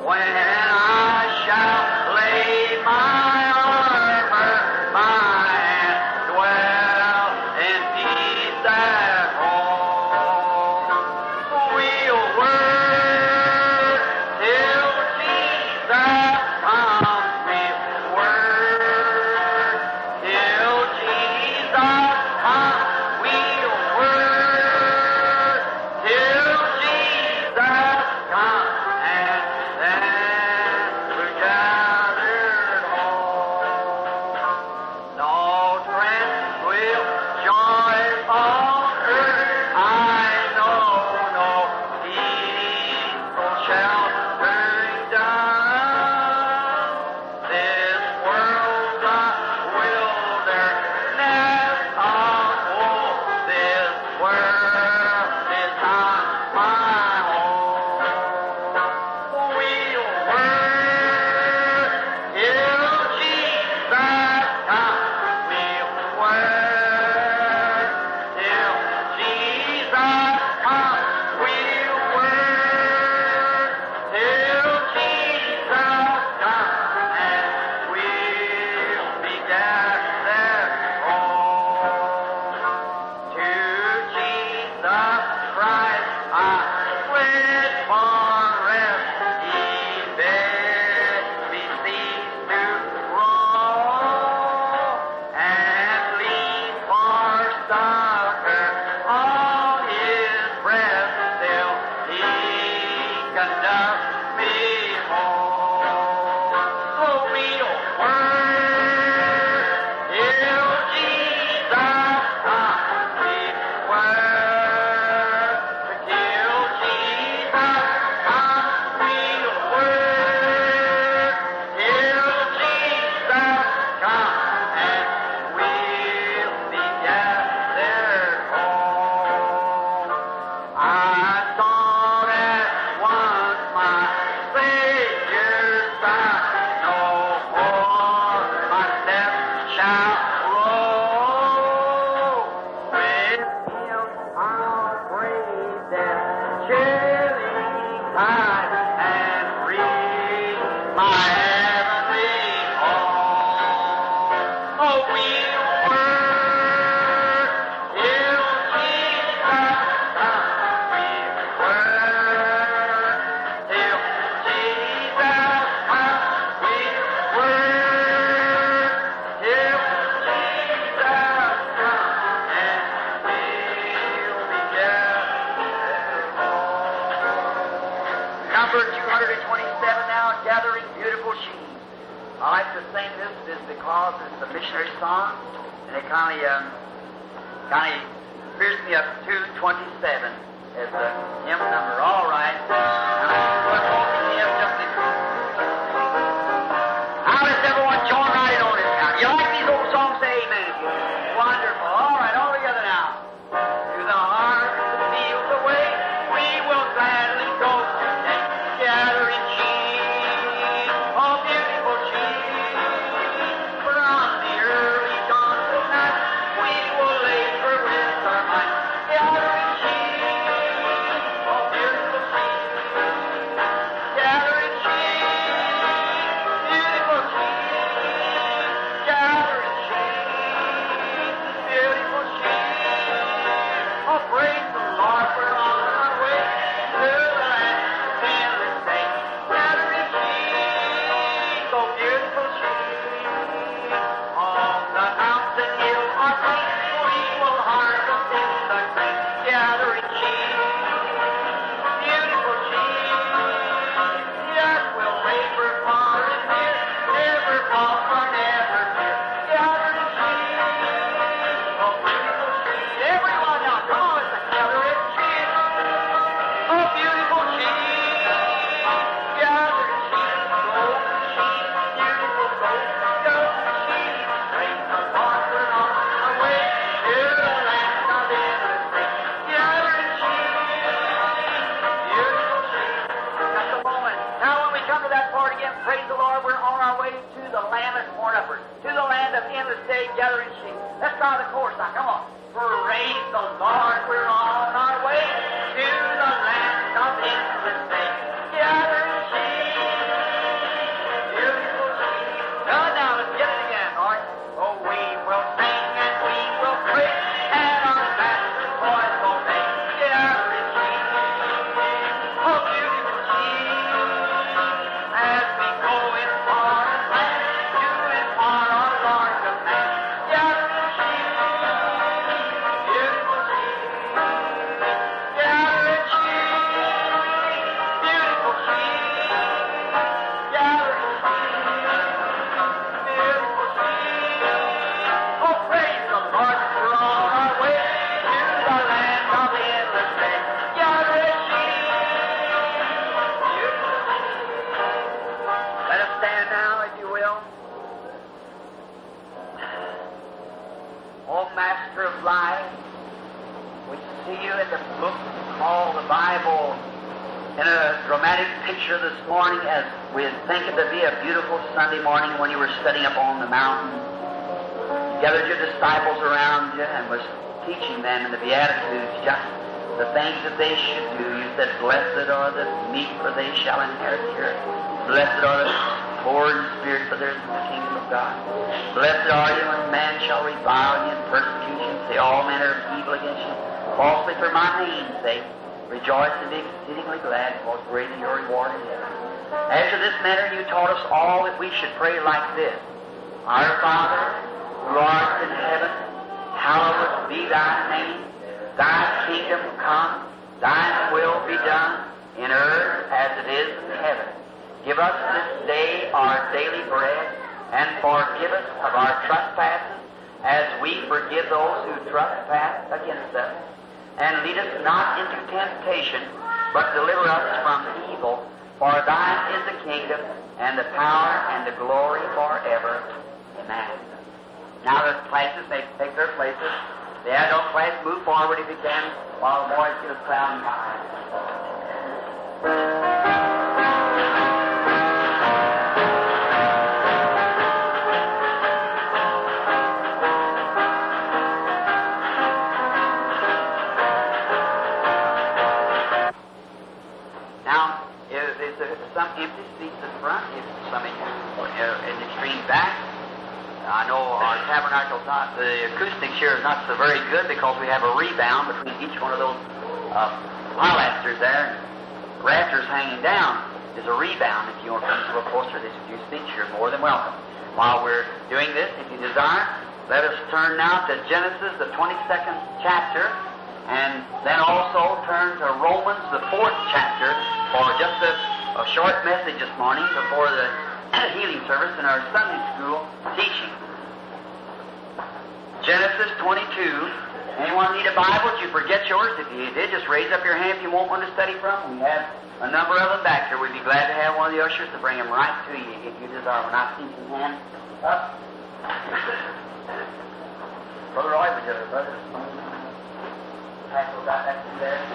when I shall lay my armor by and dwell in peace at home. We'll work till Jesus comes. We'll work till Jesus comes. We'll work till Jesus comes, and then we're gathered home. No friends will join on earth, I know, no peaceful sheltering down. This world's a wilderness of woe. This world is not my home. We'll work till Jesus comes. We'll work till Jesus comes. We'll work till Jesus comes, and we'll be gathered home. To Jesus Christ I fled for rest. He bid me cease to roam, and lean for succor on His breast till He conducts me home. So we'll work till Jesus comes. We'll work till Jesus comes. We'll work till Jesus comes, and we'll be gathered home. I sought at once my Savior's side. No more my steps shall roam. With Him I'll brave death's chilling tide and reach my heavenly home. Oh, we'll work till Jesus comes. We'll work till Jesus comes. We'll work till Jesus comes, and we'll be gathered home. Number 227 now, Gathering Beautiful Sheep. I like to sing this just because it's a missionary song, and it kind of fierce me up 227 as a hymn number. All right. Now let's everyone join right in on this now. You like these old songs? Say amen. Wonderful. All right, all together now. To the heart that feels the way, we will gladly go today. Gathering sheep, oh beautiful sheep, from the early dawn till night, we will labor with our might. Gathering sheep, oh beautiful sheep, gathering sheep, beautiful sheep, gathering sheep, beautiful sheep. Oh, praise the Lord, we're on our way to the land of endless day. Gathering sheep, oh beautiful sheep, on the mountain hill or plain, we will harvest in the grain. Gathering sheep, beautiful sheep, yes, we'll labor far and near, never fall for never fear. Gathering sheep, oh beautiful sheep. Everyone now, come on, let's gather it, sheep. Oh beautiful sheep, gathering sheep, golden sheep, beautiful golden sheep. Praise the Lord, we're on our way to the land of endless day. Gathering sheep, beautiful sheep. Just a moment. Now when we come to that part again, praise the Lord, we're on our way to the land that's born upward, to the land of endless day, gathering sheep. Let's try the chorus now, come on. Praise the Lord, we're on our way to the land of endless day, gathering sheep. in a dramatic picture this morning as we think it to be a beautiful Sunday morning when you were sitting up on the mountain. You gathered your disciples around you and was teaching them in the Beatitudes just the things that they should do. You said, "Blessed are the meek, for they shall inherit the earth. Blessed are the poor in spirit, for theirs is the kingdom of God. Blessed are you when man shall revile you and persecute you, and say all manner of evil against you, falsely for my name's sake. Rejoice and be exceedingly glad, because great is your reward in heaven." After this manner you taught us all that we should pray like this: Our Father, who art in heaven, hallowed be thy name. Thy kingdom come, thy will be done, in earth as it is in heaven. Give us this day our daily bread, and forgive us of our trespasses, as we forgive those who trespass against us. And lead us not into temptation, but deliver us from evil. For thine is the kingdom, and the power, and the glory forever. Amen. Now the classes may take their places. The adult class, move forward if you can, while the boys get a sound behind. Some empty seats in front, some in the extreme back. I know our tabernacle's not, the acoustics here is not so very good because we have a rebound between each one of those pilasters there. Rafters hanging down is a rebound. If you want to come to a closer to these few seats, you're more than welcome. While we're doing this, if you desire, let us turn now to Genesis, the 22nd chapter, and then also turn to Romans, the 4th chapter, for just a short message this morning before the healing service in our Sunday school teaching. Genesis 22. Anyone need a Bible? Did you forget yours? If you did, just raise up your hand if you want one to study from. We have a number of them back here. We'd be glad to have one of the ushers to bring them right to you if you desire. When I see some hands up. Brother Roy, would you, brother? Pass those out back through there.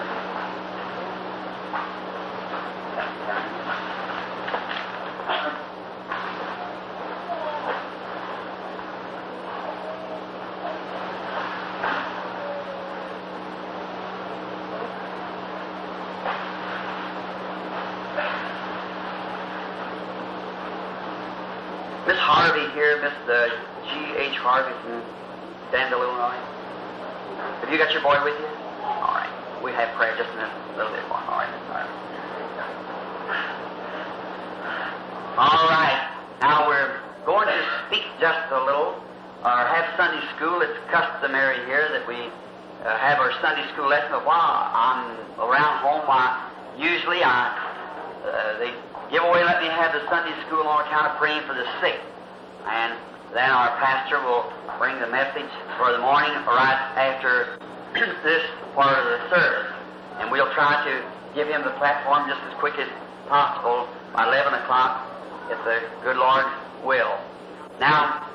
Miss Harvey here, Miss G.H. Harvey from Danville, Illinois. Have you got your boy with you? All right. We have prayer just in a little bit more. All right, Miss Harvey. All right. Now we're going to speak just a little, or have Sunday school. It's customary here that we have our Sunday school lesson. But while I'm around home, usually they give away, let me have the Sunday school on account of praying for the sick. And then our pastor will bring the message for the morning right after this part of the service. And we'll try to give him the platform just as quick as possible by 11 o'clock, if the good Lord will. Now,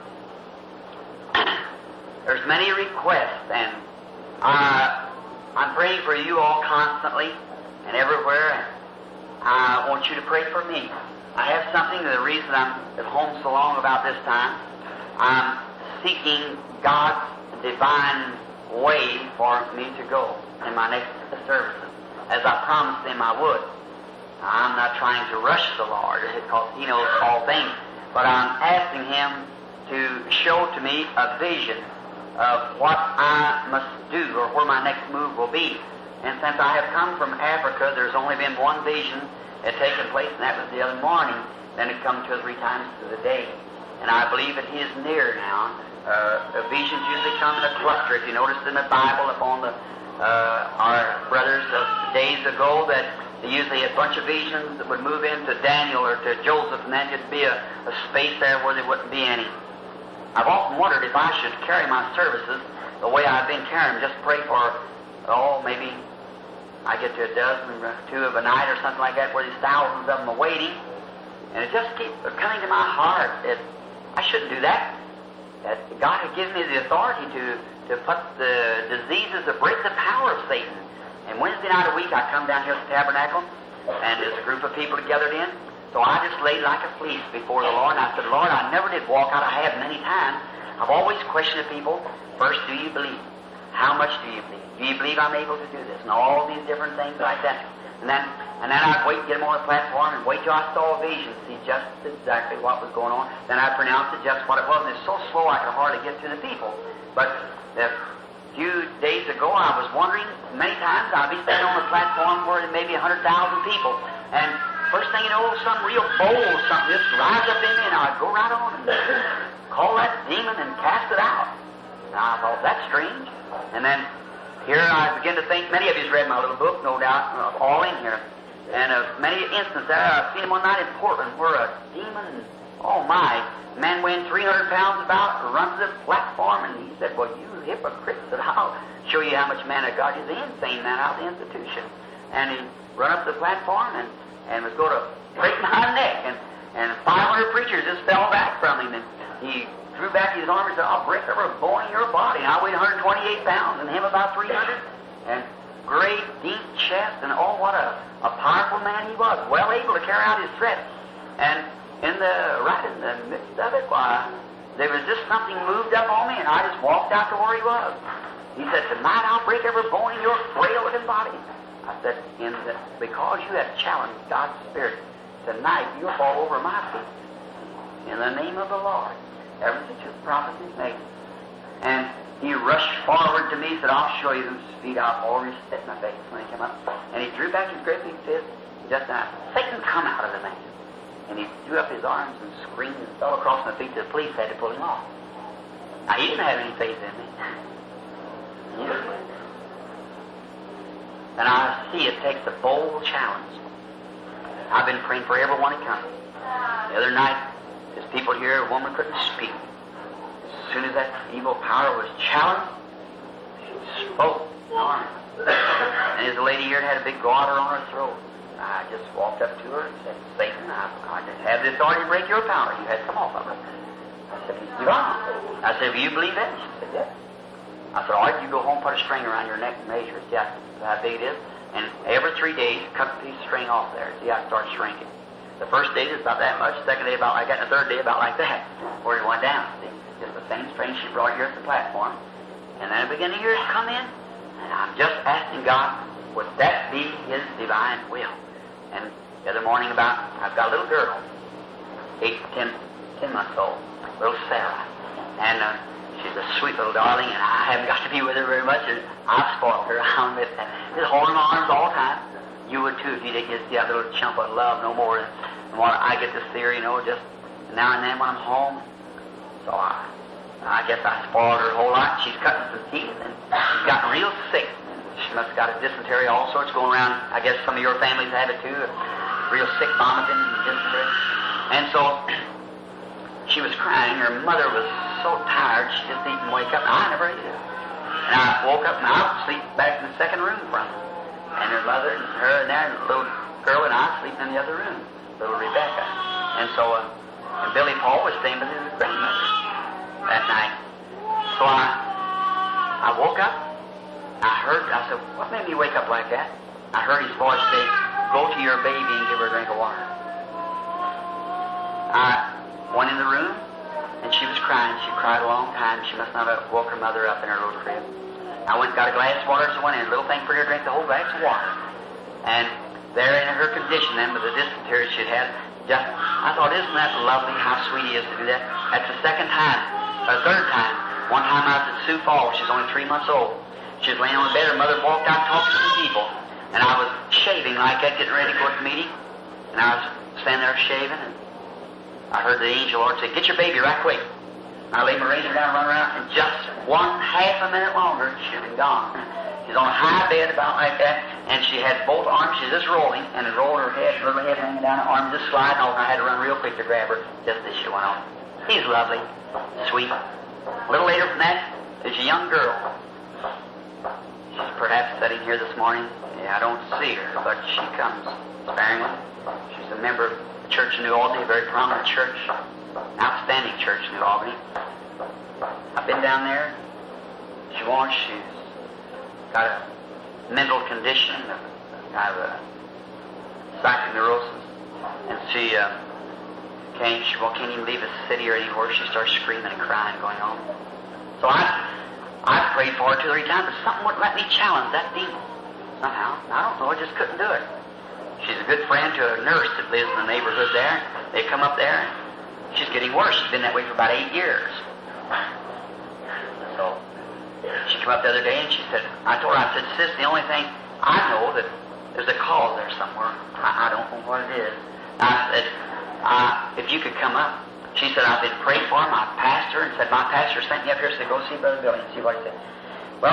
there's many requests, and I'm praying for you all constantly and everywhere. I want you to pray for me. I have something, the reason I'm at home so long about this time, I'm seeking God's divine way for me to go in my next services, as I promised Him I would. I'm not trying to rush the Lord, because He knows all things, but I'm asking Him to show to me a vision of what I must do or where my next move will be. And since I have come from Africa, there's only been one vision that had taken place, and that was the other morning. Then it come 2 or 3 times through the day. And I believe that He is near now. Visions usually come in a cluster. If you notice in the Bible upon our brothers of days ago, that they usually a bunch of visions that would move into Daniel or to Joseph, and then there'd be a space there where there wouldn't be any. I've often wondered if I should carry my services the way I've been carrying them. Just pray for, maybe I get to a dozen or 2 of a night or something like that, where there's thousands of them awaiting. And it just keeps coming to my heart that I shouldn't do that. That God had given me the authority to put the diseases, to break the power of Satan. And Wednesday night a week I come down here to the tabernacle, and there's a group of people gathered in. So I just laid like a fleece before the Lord, and I said, Lord, I never did walk out. I have many times. I've always questioned the people. First, do you believe? How much do you believe? Do you believe I'm able to do this? And all these different things like that. And then I'd wait, get them on the platform, and wait till I saw a vision, see just exactly what was going on. Then I'd pronounce it just what it was. And it's so slow I could hardly get to the people. But a few days ago, I was wondering, many times I'd be standing on the platform where there may be 100,000 people. And first thing you know, some real bold something just rise up in me, and I'd go right on and call that demon and cast it out. Now I thought, that's strange. And then here I begin to think, many of you's read my little book, no doubt, all in here. And many instances there, I've seen one night in Portland where a demon, oh my, man weighing 300 pounds about, runs the platform, and he said, well, you hypocrite, said, I'll show you how much man of God is. The insane man out of the institution. And he run up the platform and was going to break my neck, and 500 preachers just fell back from him, and he drew back his arm and said, I'll break every bone in your body. And I weighed 128 pounds, and him about 300, and great, deep chest, and oh, what a powerful man he was, well able to carry out his threat. And right in the midst of it, why, there was just something moved up on me, and I just walked out to where he was. He said, tonight I'll break every bone in your frail-looking body. I said, because you have challenged God's Spirit, tonight you'll fall over my feet. In the name of the Lord, ever since your prophecy is made. And he rushed forward to me and said, I'll show you whose feet I've already set in my face when he came up. And he drew back his great big fist, and just now, Satan come out of the man. And he threw up his arms and screamed and fell across my feet. The police had to pull him off. Now, he didn't have any faith in me. And I see it takes a bold challenge. I've been praying for everyone that comes. The other night, there's people here, a woman couldn't speak. As soon as that evil power was challenged, she spoke. And there's a lady here that had a big garter on her throat. I just walked up to her and said, Satan, I just have the authority to break your power. You had to come off of her. I said, you're gone. I said, will you believe that? She said, yes. I said, all right, you go home, put a string around your neck and measure it. See how big it is. And every 3 days, cut a piece of string off there. See how it starts shrinking. The first day is about that much, the second day about like that, and the third day about like that, where it went down. See? Just the same string she brought here at the platform. And then I began to hear it come in, and I'm just asking God, would that be His divine will? And the other morning I've got a little girl, 10 months old, little Sarah. And she's a sweet little darling, and I haven't got to be with her very much, and I've spoiled her. I'll admit that. Just holding my arms all the time. You would too if you didn't get to see that little chump of love no more than what I get to see her, just now and then when I'm home. So I guess I spoiled her a whole lot. She's cutting some teeth, and she's gotten real sick. She must have got a dysentery, all sorts going around. I guess some of your families have it too. Real sick, vomiting, and dysentery. And so she was crying. Her mother was so tired she just didn't wake up. I never ate it. And I woke up and I was sleeping back in the second room from her. And her mother and her and there, and the little girl and I sleeping in the other room, little Rebecca. And so and Billy Paul was staying with his grandmother that night. So I woke up. I said, what made me wake up like that? I heard his voice say, go to your baby and give her a drink of water. I went in the room, and she was crying. She cried a long time. She must not have woke her mother up in her little crib. I went and got a glass of water, so I went in, a little thing for her to drink the whole glass of water. And there in her condition then, with the dysentery she'd had, I thought, isn't that lovely, how sweet he is to do that? That's the second time, or the third time. One time I was at Sioux Falls. She's only 3 months old. She was laying on the bed. Her mother walked out and talked to some people. And I was shaving like that, getting ready to go to the meeting. And I was standing there shaving, and I heard the angel Lord say, get your baby right quick. I laid my razor down and run around, and just 1/2 a minute longer, she'd been gone. She's on a high bed about like that, and she had both arms, she's just rolling, and it rolled her head, her little head hanging down, her arms just sliding over. I had to run real quick to grab her, just as she went on. He's lovely, sweet. A little later from that, there's a young girl. She's perhaps sitting here this morning. I don't see her, but she comes sparingly. She's a member of the Church in New Albany, a very prominent church, outstanding church in New Albany. I've been down there. She's got a mental condition, kind of a psychoneurosis. And she can't even leave the city or anywhere. She starts screaming and crying going on. So I prayed for her 2 or 3 times, but something wouldn't let me challenge that demon. Somehow, I don't know, I just couldn't do it. She's a good friend to a nurse that lives in the neighborhood there. They come up there, and she's getting worse. She's been that way for about 8 years. So she came up the other day, and she said, I told her, I said, sis, the only thing I know that there's a cause there somewhere. I don't know what it is. I said, if you could come up. She said, I've been praying for him. I passed her and said, my pastor sent me up here, said, go see Brother Billy and see what he said. Well,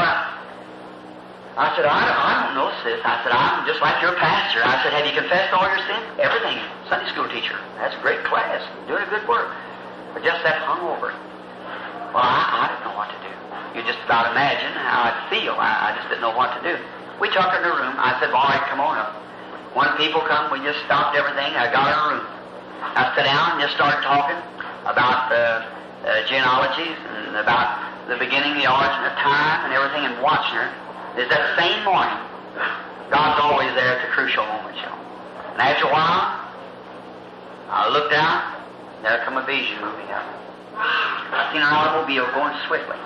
I said, I don't know, sis. I said, I'm just like your pastor. I said, have you confessed all your sins? Everything. Sunday school teacher. That's a great class. Doing a good work. But just that hungover. Well, I didn't know what to do. You just about imagine how I'd feel. I just didn't know what to do. We took her in the room. I said, well, all right, come on up. When people come, we just stopped everything. I got her in the room. I sat down and just started talking about genealogies and about the beginning, the origin of time and everything, and watching her. Is that same morning, God's always there at the crucial moment, you know. And after a while, I looked out, and there come a vision moving up. I seen an automobile going swiftly.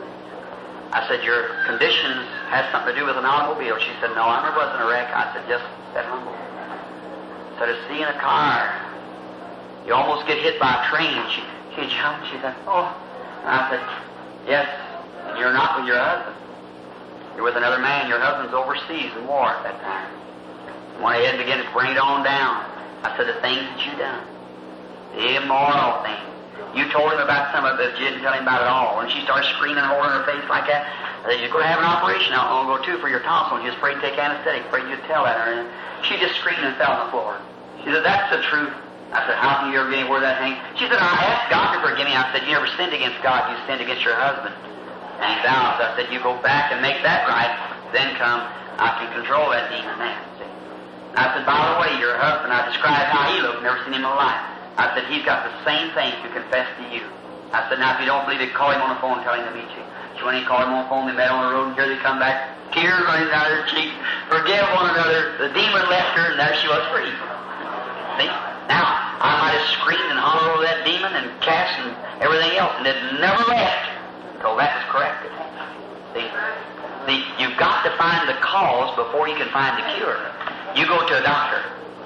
I said, your conditions has something to do with an automobile. She said, no, I never was in a wreck. I said, just that humble. I said, seeing a car. You almost get hit by a train. She jumped. She said, oh. And I said, yes, and you're not with your husband. You're with another man. Your husband's overseas in war at that time. I went ahead and began to bring it on down. I said, the things that you done, the immoral things. You told him about some of it, but you didn't tell him about it all. And she started screaming and holding her face like that. I said, you're going to have an operation out long ago, too, for your tonsil. She was afraid to take anesthetic, afraid you'd tell that her. And she just screamed and fell on the floor. She said, that's the truth. I said, how can you ever get anywhere that hangs? She said, I asked God to forgive me. I said, you never sinned against God. You sinned against your husband. And he vows. I said, you go back and make that right. Then come, I can control that demon then. See? I said, by the way, your husband, I described how he looked. Never seen him in my life. I said, he's got the same thing to confess to you. I said, now if you don't believe it, call him on the phone and tell him to meet you. So when he called him on the phone, they met on the road, and here they come back, tears running down their cheeks, forgive one another. The demon left her, and there she was free. See? Now, I might have screamed and hollered over that demon and cast and everything else, and it never left until that was corrected. See, you've got to find the cause before you can find the cure. You go to a doctor.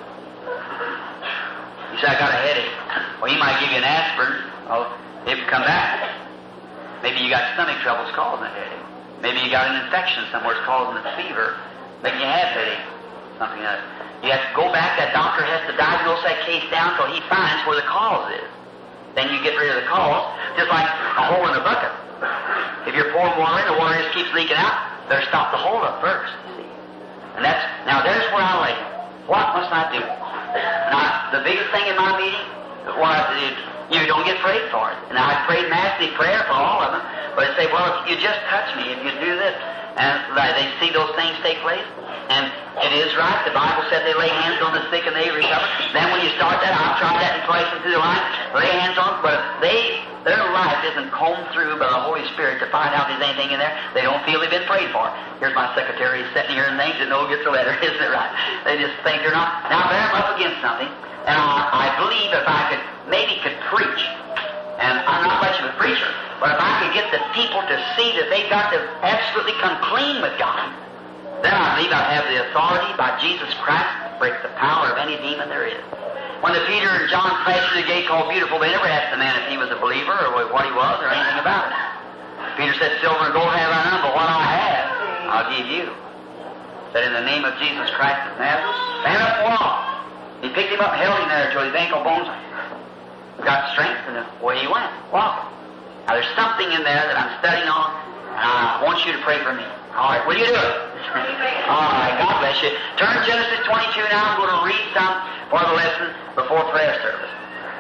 You say, I got a headache. Well, he might give you an aspirin. Oh, it will come back. Maybe you got stomach troubles causing a headache. Maybe you got an infection somewhere that's causing a fever, making you have headache. Something else. You have to go back. That doctor has to diagnose that case down until he finds where the cause is. Then you get rid of the cause, just like a hole in a bucket. If you're pouring water in, the water just keeps leaking out. Better stop the hole up first. See? And now there's where I lay. What must I do? Now, the biggest thing in my meeting, you don't get prayed for it. And I prayed massively prayer for all of them. But they say, well, if you just touch me, if you do this, and they see those things take place. And it is right. The Bible said they lay hands on the sick and they recover. Then when you start that, I've tried that in places through the life. Lay hands on, but their life isn't combed through by the Holy Spirit to find out if there's anything in there. They don't feel they've been prayed for. Here's my secretary sitting here and thinks that no gets a letter. Isn't it right? They just think they're not. Now they're up against something. And I believe if I could preach, and I'm not much of a preacher, but if I could get the people to see that they've got to absolutely come clean with God, then I believe I have the authority by Jesus Christ to break the power of any demon there is. When the Peter and John passed through the gate called Beautiful, they never asked the man if he was a believer or what he was or anything about it. Peter said, silver and gold have I none, but what I have, I'll give you. Said, in the name of Jesus Christ of Nazareth, stand up and walk. He picked him up and held him there until his ankle bones got strength, and away he went, walking. Now there's something in there that I'm studying on, and I want you to pray for me. All right, will you do it? All right, God bless you. Turn to Genesis 22 now. I'm going to read some for the lesson before prayer service.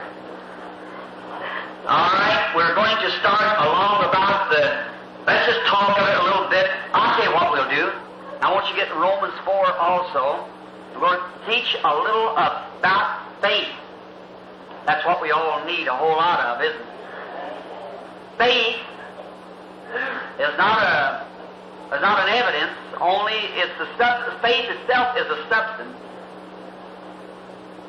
All right, we're going to start along about let's just talk of it a little bit. I'll tell you what we'll do. I want you to get Romans 4 also. We're going to teach a little about faith. That's what we all need a whole lot of, isn't it? Faith is not an evidence, only it's the substance. Faith itself is a substance.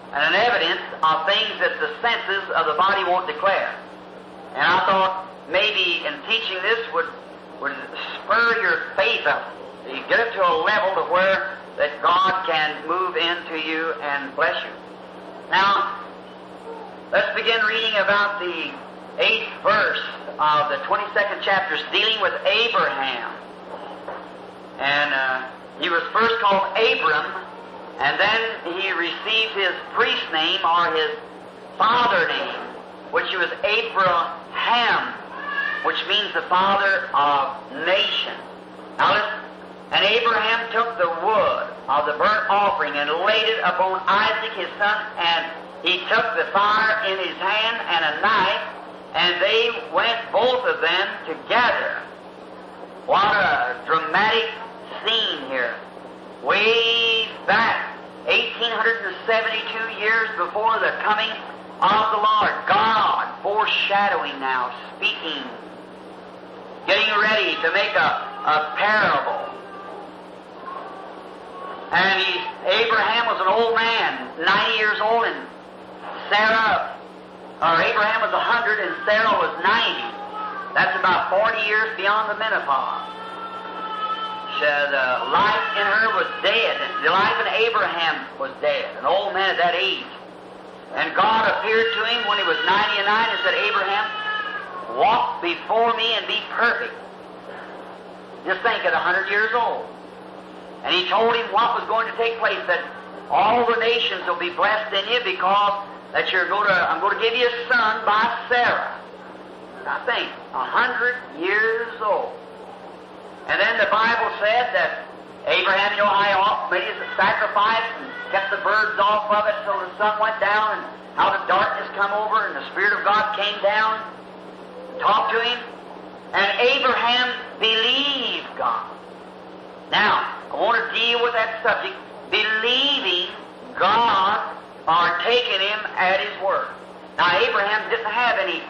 and an evidence of things that the senses of the body won't declare. And I thought maybe in teaching this would spur your faith up. You get it to a level to where that God can move into you and bless you. Now, let's begin reading about the 8th verse of the 22nd chapter, dealing with Abraham. And he was first called Abram, and then he received his priest name or his father name, which was Abraham, which means the father of nations. Now listen. And Abraham took the wood of the burnt offering and laid it upon Isaac his son, and he took the fire in his hand and a knife, and they went both of them together. What a dramatic scene here. Way back, 1872 years before the coming of the Lord, God foreshadowing now, speaking, getting ready to make a parable. And Abraham was an old man, 90 years old, and Abraham was 100 and Sarah was 90. That's about 40 years beyond the menopause. The life in her was dead. The life in Abraham was dead, an old man at that age. And God appeared to him when he was 99 and said, Abraham, walk before me and be perfect. Just think, at 100 years old. And he told him what was going to take place, that all the nations will be blessed in you because that I'm going to give you a son by Sarah. Now think, 100 years old. And then the Bible said that Abraham, how he made his sacrifice and kept the birds off of it till the sun went down, and how the darkness come over and the Spirit of God came down and talked to him. And Abraham believed God. Now, I want to deal with that subject, believing God or taking him at his word. Now, Abraham didn't have any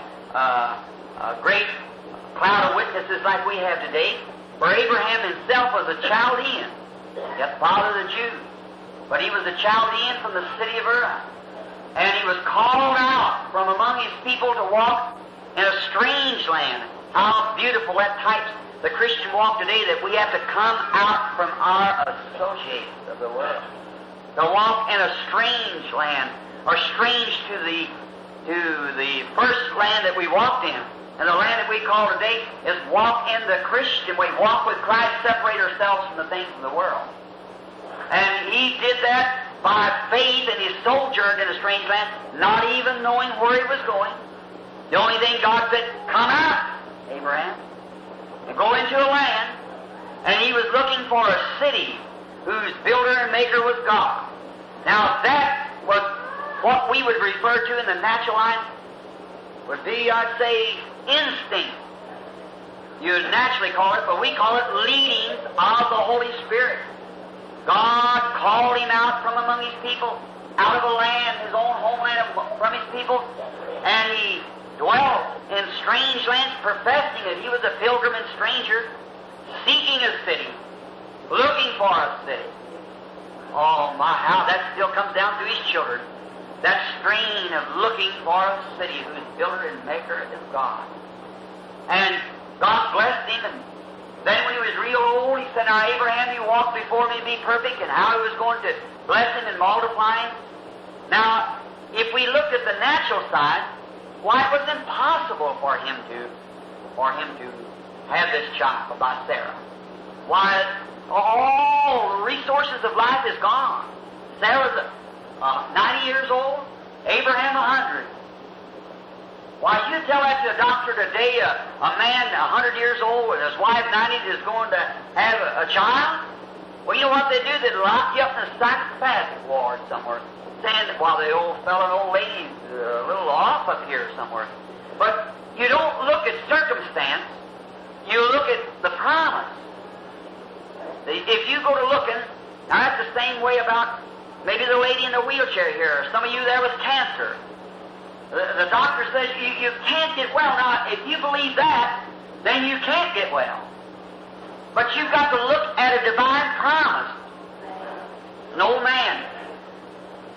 great cloud of witnesses like we have today, for Abraham himself was a Chaldean, yet father of the Jews. But he was a Chaldean from the city of Ur. And he was called out from among his people to walk in a strange land. How beautiful that types the Christian walk today, that we have to come out from our associates of the world, to walk in a strange land, or strange to the first land that we walked in. And the land that we call today is walk in the Christian way, walk with Christ, separate ourselves from the things of the world. And he did that by faith, and he sojourned in a strange land, not even knowing where he was going. The only thing God said, come out, Abraham, and go into a land, and he was looking for a city whose builder and maker was God. Now that was what we would refer to in the natural line would be, I'd say, instinct. You would naturally call it, but we call it leadings of the Holy Spirit. God called him out from among his people, out of a land, his own homeland, from his people, and he dwelt in strange lands, professing that he was a pilgrim and stranger, seeking a city, looking for a city. Oh my, how that still comes down to his children. That strain of looking for a city whose builder and maker is God. And God blessed him, and then when he was real old, he said, now Abraham, you walk before me and be perfect, and how he was going to bless him and multiply him. Now, if we looked at the natural side, why, it was impossible for him to have this child by Sarah. Why, all the resources of life is gone. Sarah's 90 years old, Abraham 100. Why, you tell that to a doctor today, a man 100 years old and his wife 90 is going to have a child? Well, you know what they do? They lock you up in a psychopathic ward somewhere, saying that while the old fellow and old lady's a little off up here somewhere. But you don't look at circumstance, you look at the promise. If you go to looking, now that's the same way about maybe the lady in the wheelchair here, or some of you there with cancer. The doctor says you can't get well. Now, if you believe that, then you can't get well. But you've got to look at a divine promise. An old man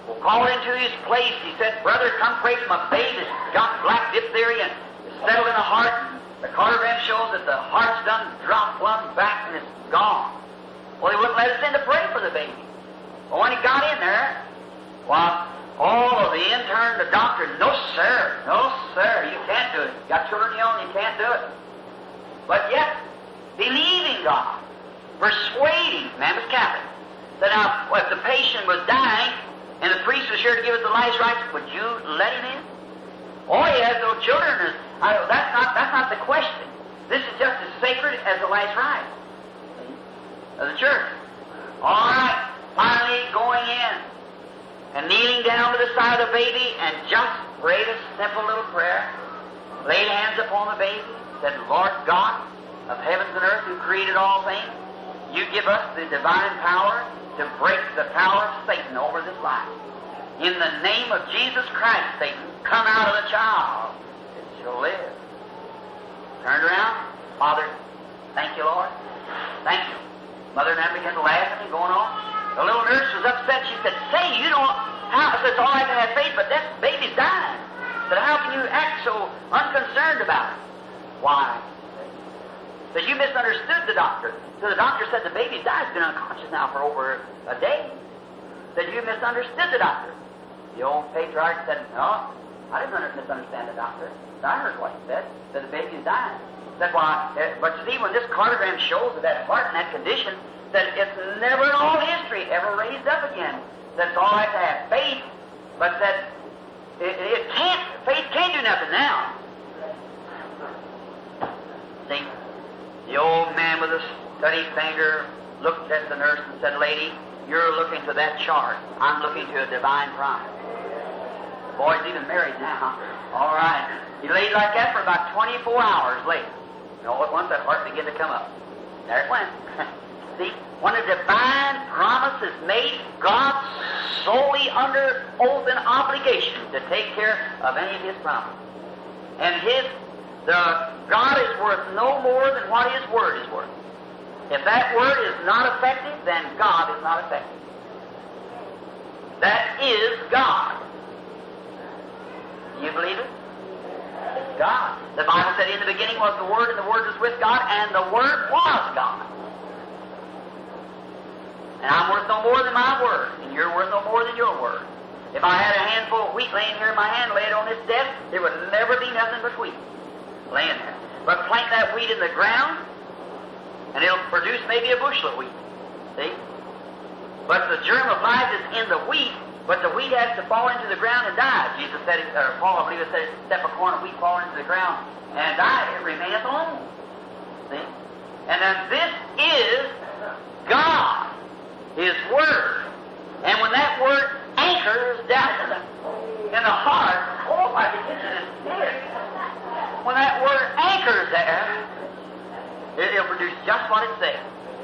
Well, called into his place. He said, "Brother, come pray for my baby that's got black diphtheria and it's settled in the heart. And the cardiogram shows that the heart's done dropped plumb back and it's gone." Well, he wouldn't let us in to pray for the baby. But when he got in there, well, all of the intern, the doctor, "No, sir, you can't do it. You got children of your own, you can't do it." But yet, believing God, persuading, man was Catholic, that now, if the patient was dying and the priest was here to give us the last rites, would you let him in? Oh, he has no children. That's not the question. This is just as sacred as the last rite of the church. All right, finally going in and kneeling down to the side of the baby and just prayed a simple little prayer, laid hands upon the baby, said, "Lord God of heavens and earth, who created all things, you give us the divine power to break the power of Satan over this life. In the name of Jesus Christ, Satan, come out of the child. It shall live." Turned around, "Father, thank you, Lord. Thank you." Mother and I began laughing and going on. The little nurse was upset. She said, "Say, you don't, how?" I said, "It's all right to have faith, but that baby's dying." I said, "How can you act so unconcerned about it?" "Why?" That you misunderstood the doctor. So the doctor said the baby's died. He's been unconscious now for over a day. That you misunderstood the doctor. The old patriarch said, "No, I didn't misunderstand the doctor. I heard what he said, that the baby's dying." Said, "Why?" But see, when this cardiogram shows that heart in that condition, that it's never in all history ever raised up again. That's all right to have faith, but that faith can't do nothing now. See, the old man with a steady finger looked at the nurse and said, "Lady, you're looking to that chart. I'm looking to a divine promise." The boy's even married now. All right. He laid like that for about 24 hours later. And all at once that heart began to come up. There it went. See, when a divine promise is made, God's solely under oath and obligation to take care of any of His promises. And God is worth no more than what His Word is worth. If that Word is not effective, then God is not effective. That is God. Do you believe it? It's God. The Bible said, "In the beginning was the Word, and the Word was with God, and the Word was God." And I'm worth no more than my word, and you're worth no more than your word. If I had a handful of wheat laying here in my hand, lay it on this desk, there would never be nothing but wheat laying there. But plant that wheat in the ground, and it'll produce maybe a bushel of wheat. See? But the germ of life is in the wheat, but the wheat has to fall into the ground and die. Jesus said, or Paul, I believe, said, "Step a corn of wheat fall into the ground and die, it remaineth alone." See? And then this is God, His Word. And when that Word anchors down in the heart, oh my goodness, when that Word anchors there, it'll produce just what it says.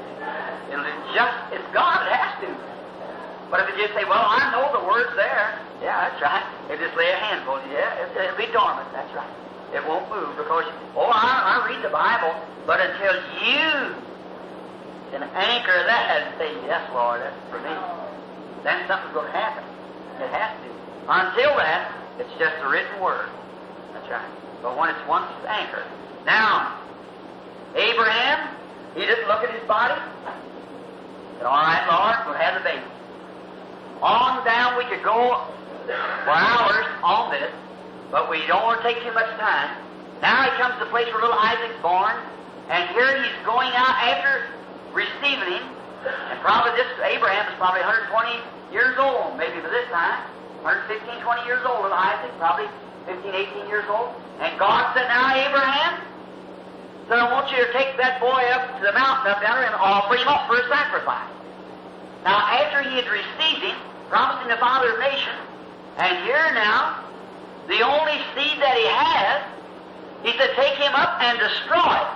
It's God, it has to. But if you just say, "Well, I know the Word's there," yeah, that's right. If you just lay a handful, yeah, it'll be dormant, that's right. It won't move because, I read the Bible, but until you can anchor that and say, "Yes, Lord, that's for me," then something's going to happen. It has to. Until that, it's just a written Word. That's right. But when it's once anchored. Now, Abraham, he didn't look at his body. He said, "All right, Lord, we'll have the baby." On down we could go for hours on this, but we don't want to take too much time. Now he comes to the place where little Isaac's born, and here he's going out after receiving him, and probably this Abraham is probably 120 years old, maybe by this time, 115, 20 years old, little Isaac, probably 15, 18 years old. And God said, "Now, Abraham, so I want you to take that boy up to the mountain up there and offer him up for a sacrifice." Now, after he had received him, promising the father of nations, and here now, the only seed that he has, he said, "Take him up and destroy it."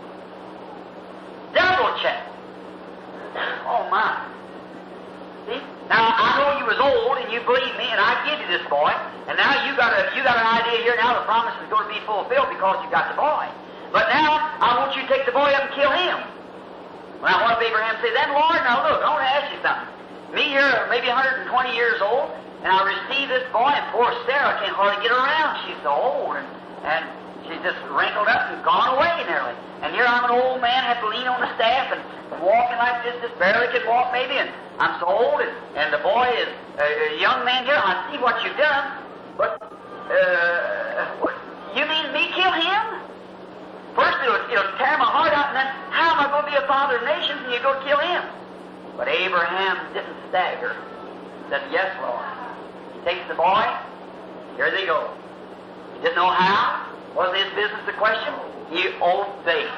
Double check. Oh my. See? Now I know you was old and you believe me, and I give you this boy, and now you got an idea here now the promise is going to be fulfilled because you got the boy. But now I want you to take the boy up and kill him. Now what if Abraham say, "Then Lord, now look, I want to ask you something. Me here, maybe 120 years old, And I received this boy, and poor Sarah can't hardly get around. She's so old, and she's just wrinkled up and gone away nearly. And here I'm an old man, have to lean on the staff, and walking like this, just barely can walk maybe, and I'm so old, and the boy is a young man here. I see what you've done, but you mean me kill him? First it'll tear my heart out, and then how am I going to be a father of nations and you go kill him? But Abraham didn't stagger. He said, yes, Lord. He takes the boy. Here they go. He didn't know how. Wasn't his business to question. He obeyed.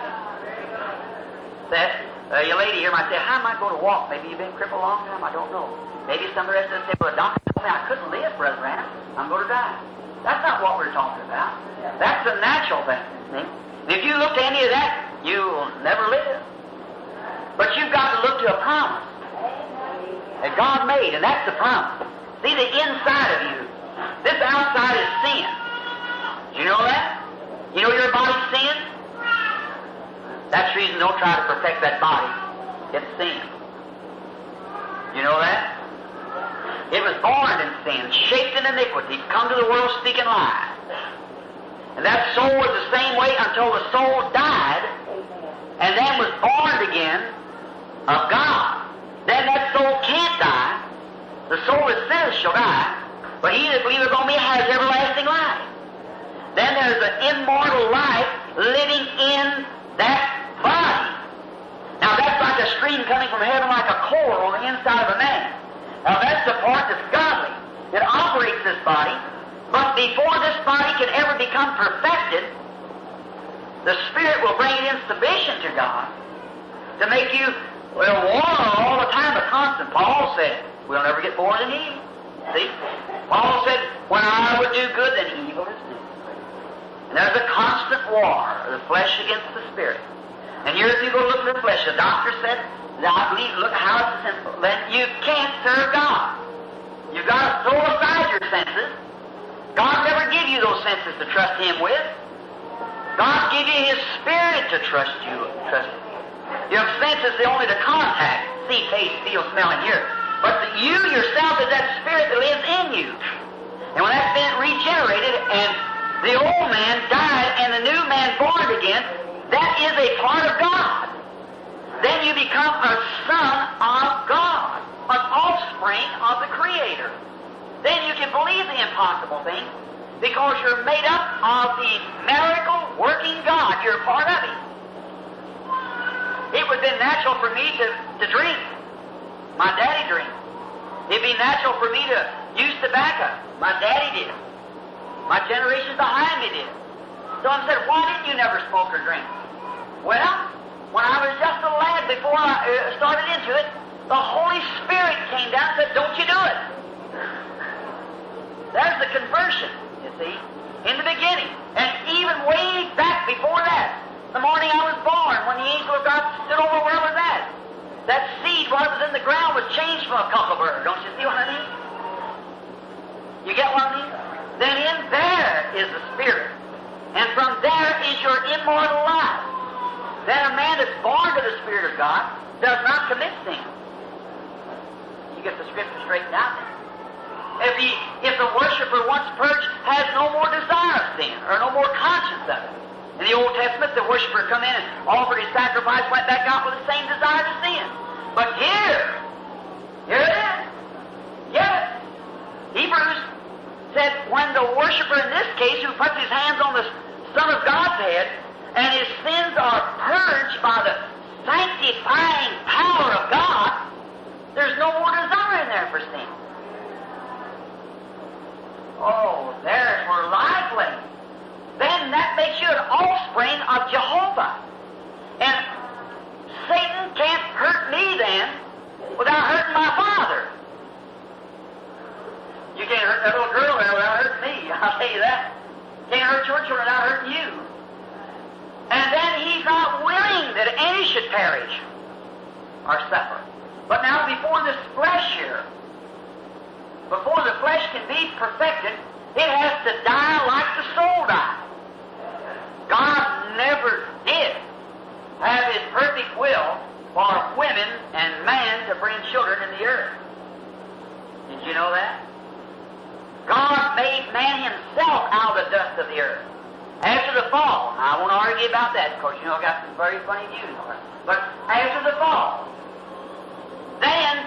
Said, a lady here might say, how am I going to walk? Maybe you've been crippled a long time. I don't know. Maybe some of the rest of us say, well, the doctor told me I couldn't live, Brother Branham. I'm going to die. That's not what we're talking about. That's a natural thing. See? If you look to any of that, you'll never live. But you've got to look to a promise that God made, and that's the promise. See, the inside of you, this outside is sin. Do you know that? You know your body's sin? That's the reason don't try to perfect that body. It's sin. You know that? It was born in sin, shaped in iniquity, come to the world speaking lies. And that soul was the same way until the soul died, and then was born again of God. Then that soul can't die. The soul that sinneth shall die, but he that believeth on me has everlasting life. Then there's an immortal life living in that body. Now that's like a stream coming from heaven like a core on the inside of a man. Now that's the part that's godly. It operates this body. But before this body can ever become perfected, the Spirit will bring it in submission to God to make you, well, war all the time, but constant. Paul said, we'll never get more than evil. See? Paul said, when I would do good, then evil is due. And there's a constant war of the flesh against the Spirit. And here if you go look at the flesh, the doctor said, I believe, look how it's sinful. Then you can't serve God. You've got to throw aside your senses. God never give you those senses to trust Him with. God give you His Spirit to trust you. Your senses are only to contact, see, taste, feel, smell, and hear. But you yourself is that Spirit that lives in you. And when that's been regenerated and the old man died and the new man born again, that is a part of God. Then you become a son of God, an offspring of the Creator. Then you can believe the impossible thing because you're made up of the miracle-working God. You're a part of Him. It would have been natural for me to drink. My daddy drank. It'd be natural for me to use tobacco. My daddy did. My generations behind me did. So I said, why didn't you never smoke or drink? Well, when I was just a lad before I started into it, the Holy Spirit came down and said, don't you do it. There's the conversion, you see, in the beginning. And even way back before that, the morning I was born, when the angel of God stood over where I was at, that seed while it was in the ground was changed from a cocklebur. Don't you see what I mean? You get what I mean? Then in there is the Spirit. And from there is your immortal life. Then a man that's born to the Spirit of God does not commit sin. You get the Scripture straightened out then. If the worshiper once purged has no more desire of sin or no more conscience of it. In the Old Testament, the worshiper come in and offered his sacrifice, went back out with the same desire to sin. But here it is. Yes. Hebrews said when the worshiper in this case who puts his hands on the Son of God's head and his sins are purged by the sanctifying power of God, there's no more desire in there for sin. Oh, there's where life lays. Then that makes you an offspring of Jehovah. And Satan can't hurt me then without hurting my Father. You can't hurt that little girl there without hurting me, I'll tell you that. Can't hurt your children without hurting you. And then He's not willing that any should perish or suffer. But now before this flesh here, before the flesh can be perfected, it has to die like the soul died. God never did have His perfect will for women and man to bring children in the earth. Did you know that? made man himself out of the dust of the earth. After the fall, I won't argue about that, of course, you know, I got some very funny views on it. But after the fall, then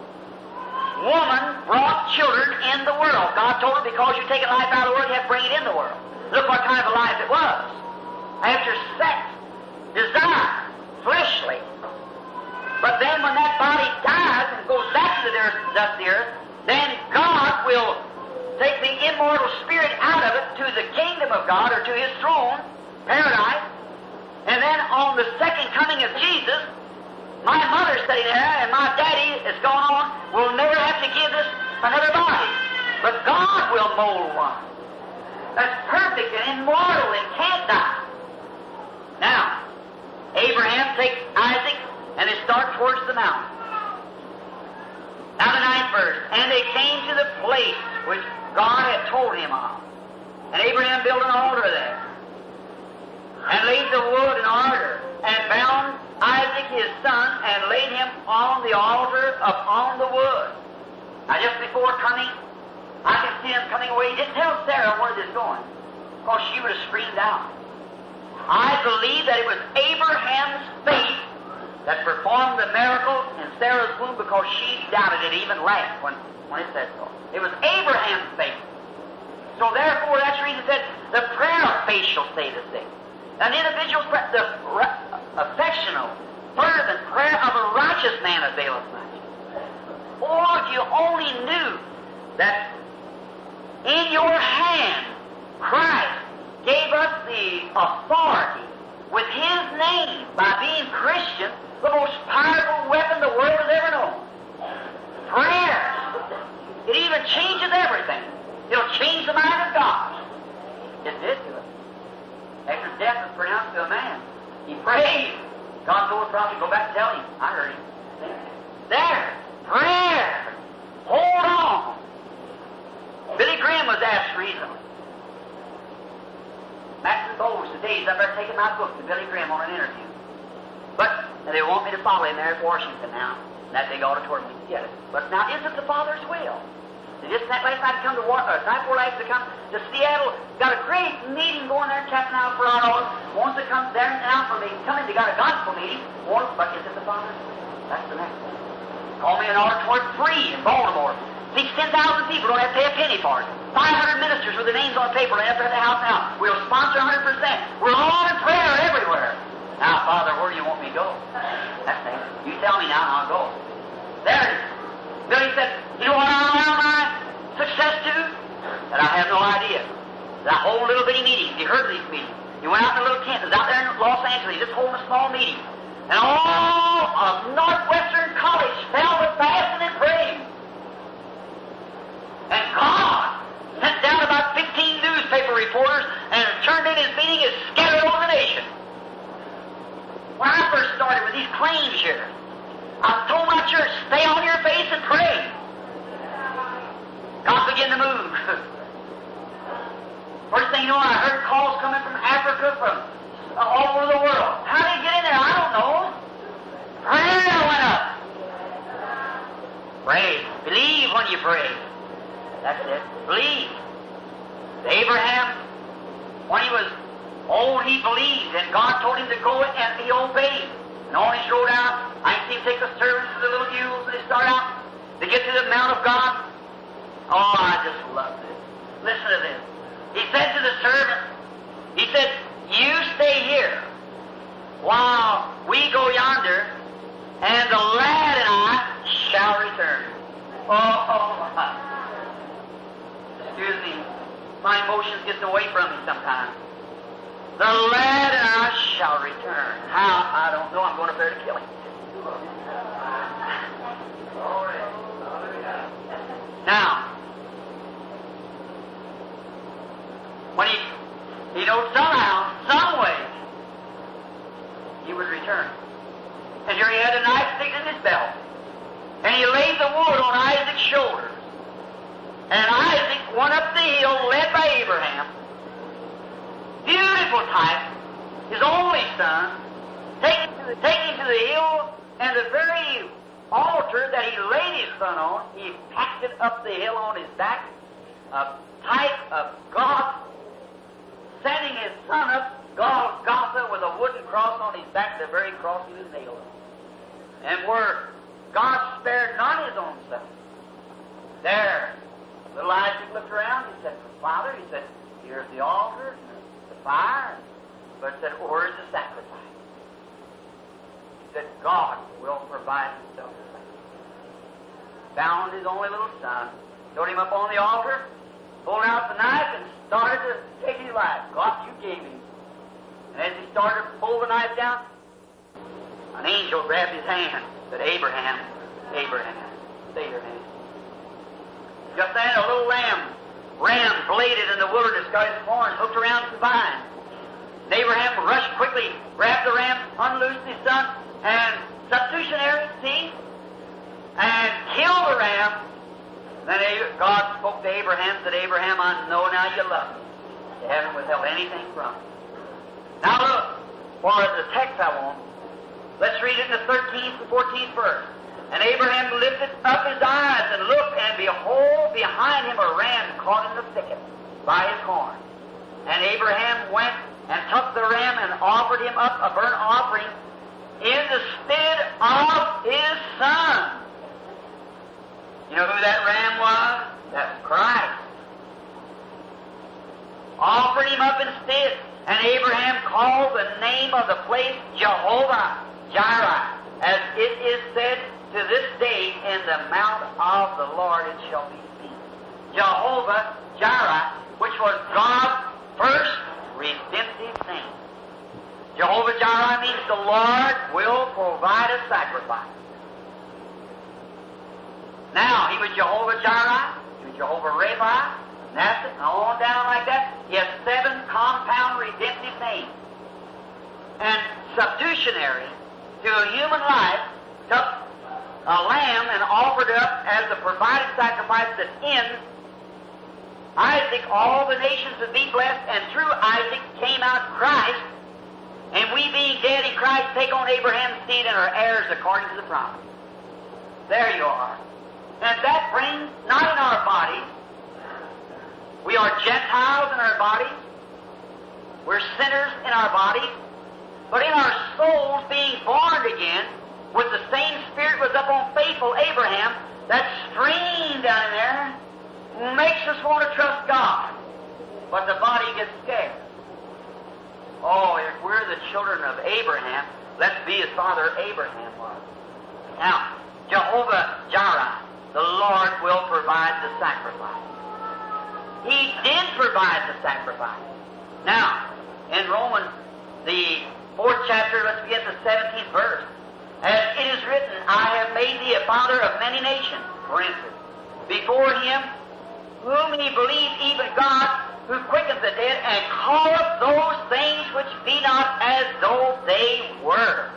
woman brought children in the world. God told her, because you're taking life out of the world, you have to bring it in the world. Look what kind of a life it was. After sex, desire, fleshly. But then when that body dies and goes back to the dust of the earth, then God will take the immortal spirit out of it to the kingdom of God, or to His throne, paradise. And then on the second coming of Jesus, my mother sitting there and my daddy is going on will never have to give this another body. But God will mold one that's perfect and immortal and can't die. Now, Abraham takes Isaac and they start towards the mountain. Now the 9th verse. And they came to the place which God had told him of. And Abraham built an altar there, and laid the wood in order, and bound Isaac his son, and laid him on the altar upon the wood. Now just before coming, I can see him coming away. He didn't tell Sarah where this is going, because she would have screamed out. I believe that it was Abraham's faith that performed the miracle in Sarah's womb, because she doubted it even laughed when it said so. It was Abraham's faith. So therefore, that's the reason it said, the prayer of faith shall save the sick. An individual prayer, the affectional, fervent prayer of a righteous man availeth much. Oh, if you only knew that in your hand Christ gave us the authority with His name, by being Christian, the most powerful weapon the world has ever known. Prayer. It even changes everything. It'll change the mind of God. It did to it. After death was pronounced to a man, he prayed. God told the prophet, go back and tell him. I heard him. There. Prayer. Hold on. Billy Graham was asked recently. Maxon Bowles today, he's up there taking my book to Billy Graham on an interview. But they want me to follow him there at Washington now. That big auditorium, we can get it. But now, is it the Father's will? They just that last night come to night before last to come to Seattle. Got a great meeting going there in Captain Alvarado. Wants to come there now for me. Come in, they got a gospel meeting. But is it the Father's will? That's the next one. Call me an auditorium free in Baltimore. Seats 10,000 people, don't have to pay a penny for it. 500 ministers with their names on paper, they have to have the house now. We'll sponsor 100%. We're all in prayer everywhere. Now, Father, where do you want me to go? That's it. You tell me now and I'll go. There it is. Billy said, you know what I allow my success to? That I have no idea. That whole little bitty meeting, you heard of these meetings. You went out in a little tent, it was out there in Los Angeles, just holding a small meeting. And all of Northwestern College fell with fasting and praying. And God sent down about 15 newspaper reporters and turned in His meeting and scattered over the nation. When I first started with these claims here, I told my church, stay on your face and pray. God began to move. First thing you know, I heard calls coming from Africa, from all over the world. How did it get in there? I don't know. Prayer went up. Pray. Believe when you pray. That's it. Believe. Abraham, when he was old, he believed, and God told him to go, and he obeyed. And on his road out, I see him take the servants to the little mules, and they start out. They get to the Mount of God. Oh, I just love this. Listen to this. He said to the servant, he said, you stay here while we go yonder, and the lad and I shall return. Oh, excuse me. My emotions get away from me sometimes. The lad and I shall return. How? I don't know. I'm going up there to kill him. Now, when he knows somehow, some way, he would return. And here he had a knife sticking in his belt. And he laid the wood on Isaac's shoulders. And Isaac went up the hill, led by Abraham. Beautiful type, his only son, taken to the hill, and the very altar that he laid his son on, he packed it up the hill on his back, a type of God sending His Son up Golgotha with a wooden cross on His back, the very cross He was nailed on. And where God spared not His own Son. There, little Isaac looked around. He said, Father, he said, here's the altar and the fire. But he said, where's the sacrifice? He said, God will provide Himself. Found His only little Son, showed Him up on the altar, pulled out the knife, and started to take His life. God, you gave Him. And as he started to pull the knife down, an angel grabbed his hand, said, Abraham, Abraham, stay your hand. Just then a little ram bladed in the wilderness, got his horns hooked around some vines. And Abraham rushed quickly, grabbed the ram, unloosed his son, and substitutionary, see, and killed the ram. Then God spoke to Abraham, said, Abraham, I know now you love me. You haven't withheld anything from me. Now look, for the text I want, let's read it in the 13th and 14th verse. And Abraham lifted up his eyes and looked, and behold, behind him a ram caught in the thicket by his horn. And Abraham went and took the ram and offered him up a burnt offering in the stead of his son. You know who that ram was? That's Christ. Offered him up instead. And Abraham called the name of the place Jehovah Jireh, as it is said to this day, in the mount of the Lord it shall be seen. Jehovah Jireh, which was God's first redemptive name. Jehovah Jireh means the Lord will provide a sacrifice. Now, He was Jehovah Jireh, He was Jehovah Rapha, That's it, and on down like that. He has 7 compound redemptive names. And substitutionary to a human life, took a lamb and offered up as a provided sacrifice that in Isaac all the nations would be blessed, and through Isaac came out Christ, and we being dead in Christ take on Abraham's seed and are heirs according to the promise. There you are. And that brings, not in our bodies, we are Gentiles in our bodies, we're sinners in our bodies, but in our souls being born again, with the same Spirit was up on faithful Abraham, that stream down in there makes us want to trust God. But the body gets scared. Oh, if we're the children of Abraham, let's be as Father Abraham was. Now, Jehovah Jireh, the Lord will provide the sacrifice. He did provide the sacrifice. Now, in Romans, the 4th chapter, let's begin the 17th verse. As it is written, I have made thee a father of many nations, for instance, before him whom ye believe, even God, who quickens the dead, and calleth those things which be not as though they were.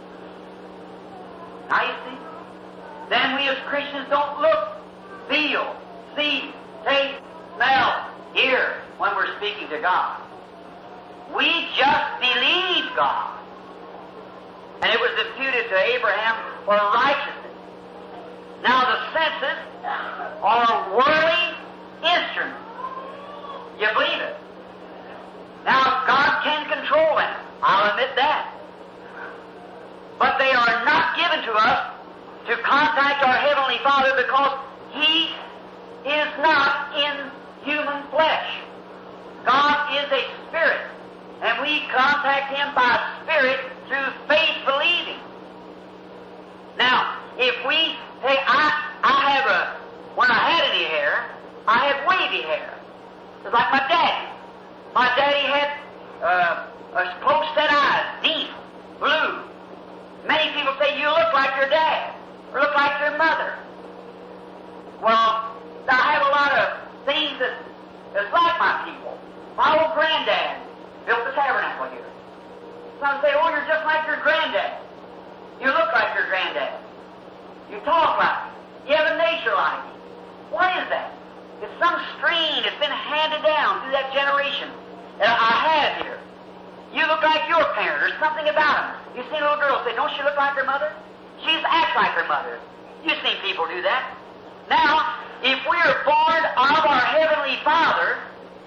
Now you see, then we as Christians don't look, feel, see, taste, smell, hear when we're speaking to God. We just believe God. And it was imputed to Abraham for righteousness. Now the senses are worldly instruments. You believe it? Now God can control them. I'll admit that. But they are not given to us to contact our Heavenly Father, because He is not in human flesh. God is a spirit, and we contact Him by spirit through faith believing. Now, if we, hey, when I had any hair, I had wavy hair. It's like my daddy. My daddy had close set eyes, deep, blue. Many people say, you look like your dad, or look like your mother. Well, I have a lot of things that's like my people. My old granddad built the tabernacle here. Some say, oh, you're just like your granddad. You look like your granddad. You talk like him. You have a nature like him. What is that? It's some strain that's been handed down through that generation that I have here. You look like your parent, or something about him. You've seen a little girl say, don't she look like her mother? She acts like her mother. You've seen people do that. Now, if we are born of our Heavenly Father,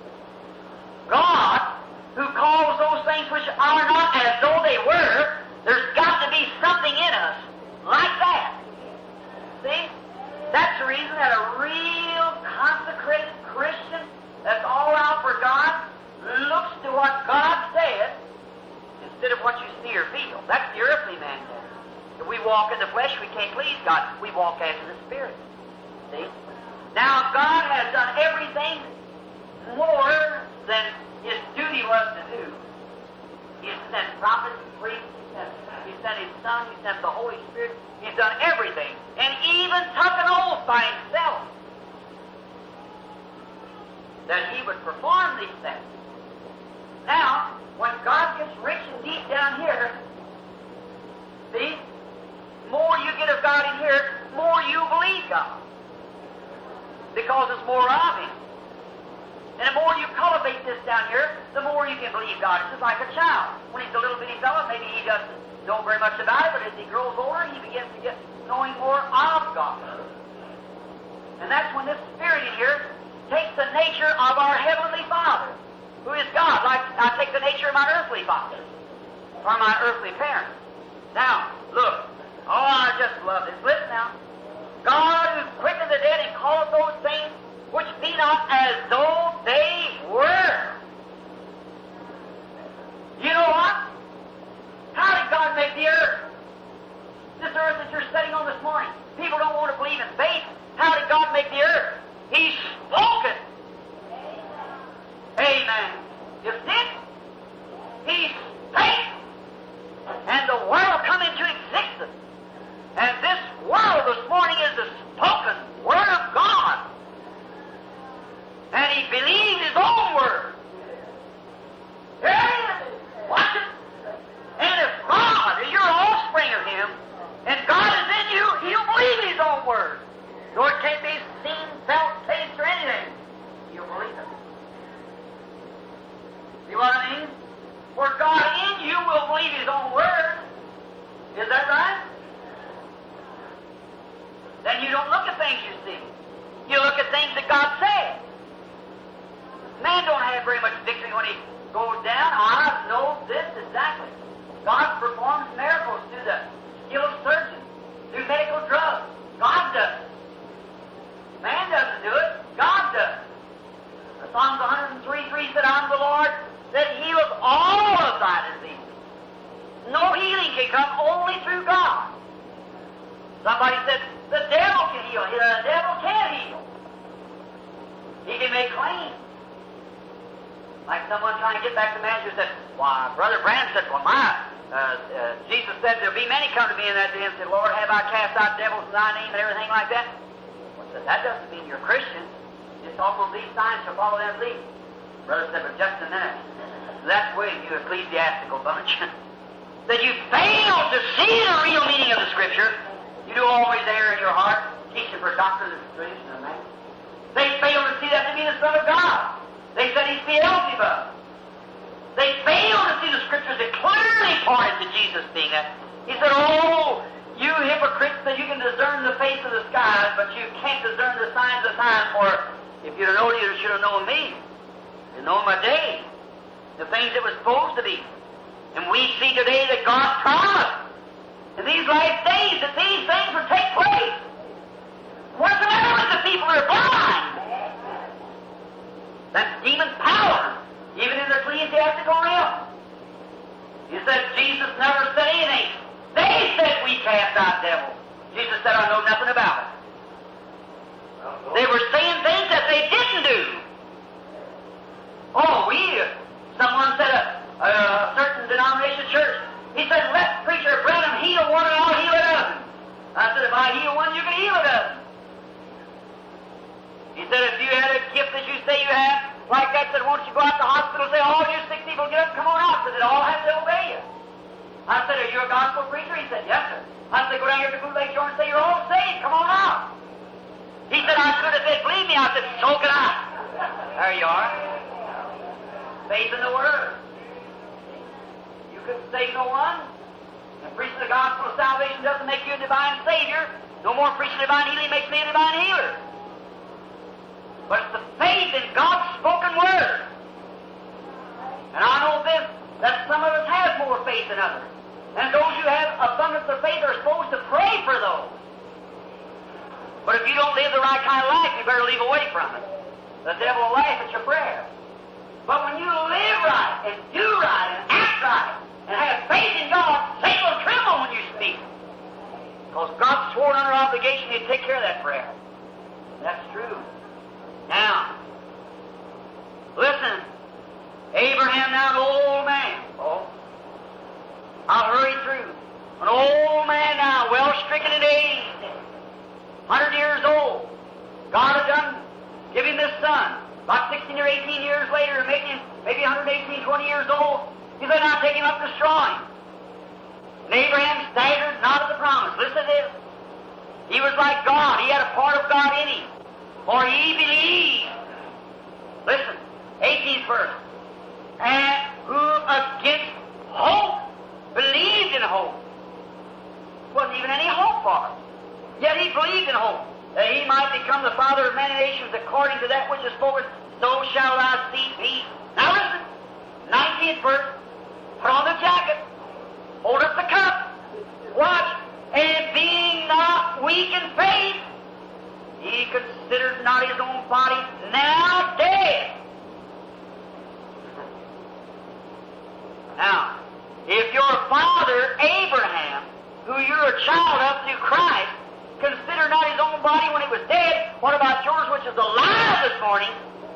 God, who calls those things which are not as though they were, there's got to be something in us like that. See? That's the reason that a real consecrated Christian that's all out for God looks to what God said instead of what you see or feel. That's the earthly man does. If we walk in the flesh, we can't please God. We walk after the Spirit. See? Now, God has done everything more than His duty was to do. He has sent prophets, priests, He sent His Son, He sent the Holy Spirit. He's done everything. And even took an oath by Himself that He would perform these things. Now, when God gets rich and deep down here, see, more you get of God in here, more you believe God. Because there's more of Him. And the more you cultivate this down here, the more you can believe God. It's just like a child. When he's a little bitty fellow, maybe he doesn't know very much about it, but as he grows older, he begins to get knowing more of God. And that's when this Spirit in here takes the nature of our Heavenly Father, who is God. Like I take the nature of my earthly father, or my earthly parents. Now, look. Oh, I just love this. Listen now. God who quickened the dead and calleth those things which be not as though they were. You know what? How did God make the earth? This earth that you're sitting on this morning. People don't want to believe in faith. How did God make the earth? He spoke it. Amen. You see? He spake. And the world come into existence. And this world this morning is the spoken Word of God. And He believed His own Word. Yeah. Watch it. And if God, or you're offspring of Him, and God is in you, He'll believe His own Word. Though it can't be seen, felt, tasted, or anything, you'll believe it. See what I mean? For God in you will believe His own Word. Is that right? Then you don't look at things you see. You look at things that God said. Man don't have very much victory when he goes down. I know this exactly. God performs miracles through the skill of surgeons, through medical drugs. God does it. Man doesn't do it. God does it. The Psalms 103:3 said, I'm the Lord that healeth all of thy diseases. No healing can come only through God. Somebody said, the devil can heal. The devil can't heal. He can make clean. Like someone trying to get back to the manager said, why, Brother Branham said, well, Jesus said, there'll be many come to me in that day and said, Lord, have I cast out devils in thy name and everything like that? Well, said, that doesn't mean you're a Christian. Just talk on these signs shall follow them lead. Brother said, but just a minute. That's the way you ecclesiastical bunch. That you fail to see the real meaning of the Scripture. You do always err in your heart, teaching for doctrine and tradition and that. They fail to see that to be the Son of God. They said He's Beelzebub. They fail to see the Scriptures that clearly pointed to Jesus being that. He said, oh, you hypocrites, that you can discern the face of the skies, but you can't discern the signs of time, for if you'd have known it, you should have known me. You know my day, the things that were supposed to be. And we see today that God promised in these last days that these things would take place. What's the matter with the people that are blind? That's demon power, even in the ecclesiastical realm. You said Jesus never said anything. They said we cast out devils. Jesus said, I know nothing about it. They were saying things that they didn't do. Oh, someone said a certain denomination church, he said, let preacher Branham heal one and I'll heal a dozen. I said, if I heal one, you can heal a dozen. He said, if you had a gift that you say you have, like that, said, won't you go out to the hospital and say, all you sick people get up and come on out, because it all has to obey you. I said, are you a gospel preacher? He said, yes, sir. I said, go down here to Bootleg Shore and say, you're all saved, come on out. He said, I could have said, believe me. I said, so can I. There you are. Faith in the Word. You couldn't save no one. And preaching the gospel of salvation doesn't make you a divine Savior. No more preaching divine healing makes me a divine healer. But it's the faith in God's spoken word. And I know this, that some of us have more faith than others. And those who have abundance of faith are supposed to pray for those. But if you don't live the right kind of life, you better leave away from it. The devil will laugh at your prayer. But when you live right and do right and act right and have faith in God, Satan will tremble when you speak. Because God swore under obligation He'd take care of that prayer. That's true. Now, listen. Abraham now, an old man. Oh, I'll hurry through. An old man now, well stricken in age, 100 years old. God had done, give him this son. About 16 or 18 years later, making him maybe 118, 20 years old, He said, now take him up and destroy him. And Abraham staggered not at the promise. Listen to this. He was like God. He had a part of God in him. For he believed. Listen, 18th verse. And who against hope believed in hope. Wasn't even any hope for him. Yet he believed in hope, that he might become the father of many nations according to that which is spoken, so shall thy seed be. Now listen, 19th verse. Put on the jacket. Hold up the cup. Watch. And being not weak in faith, he considered not his own body now dead. Now, if your father Abraham, who you're a child of through Christ, considered not his own body when it was dead, what about yours which is alive this morning?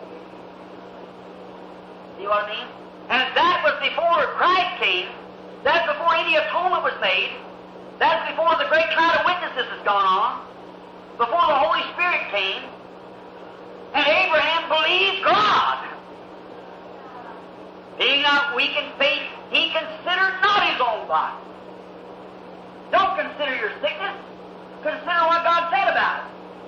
See what I mean? And that was before Christ came. That's before any atonement was made. That's before the great cloud of witnesses has gone on. Before the Holy Spirit came. And Abraham believed God. Being not weak in faith, he considered not his own body. Don't consider your sickness. Consider what God said about it.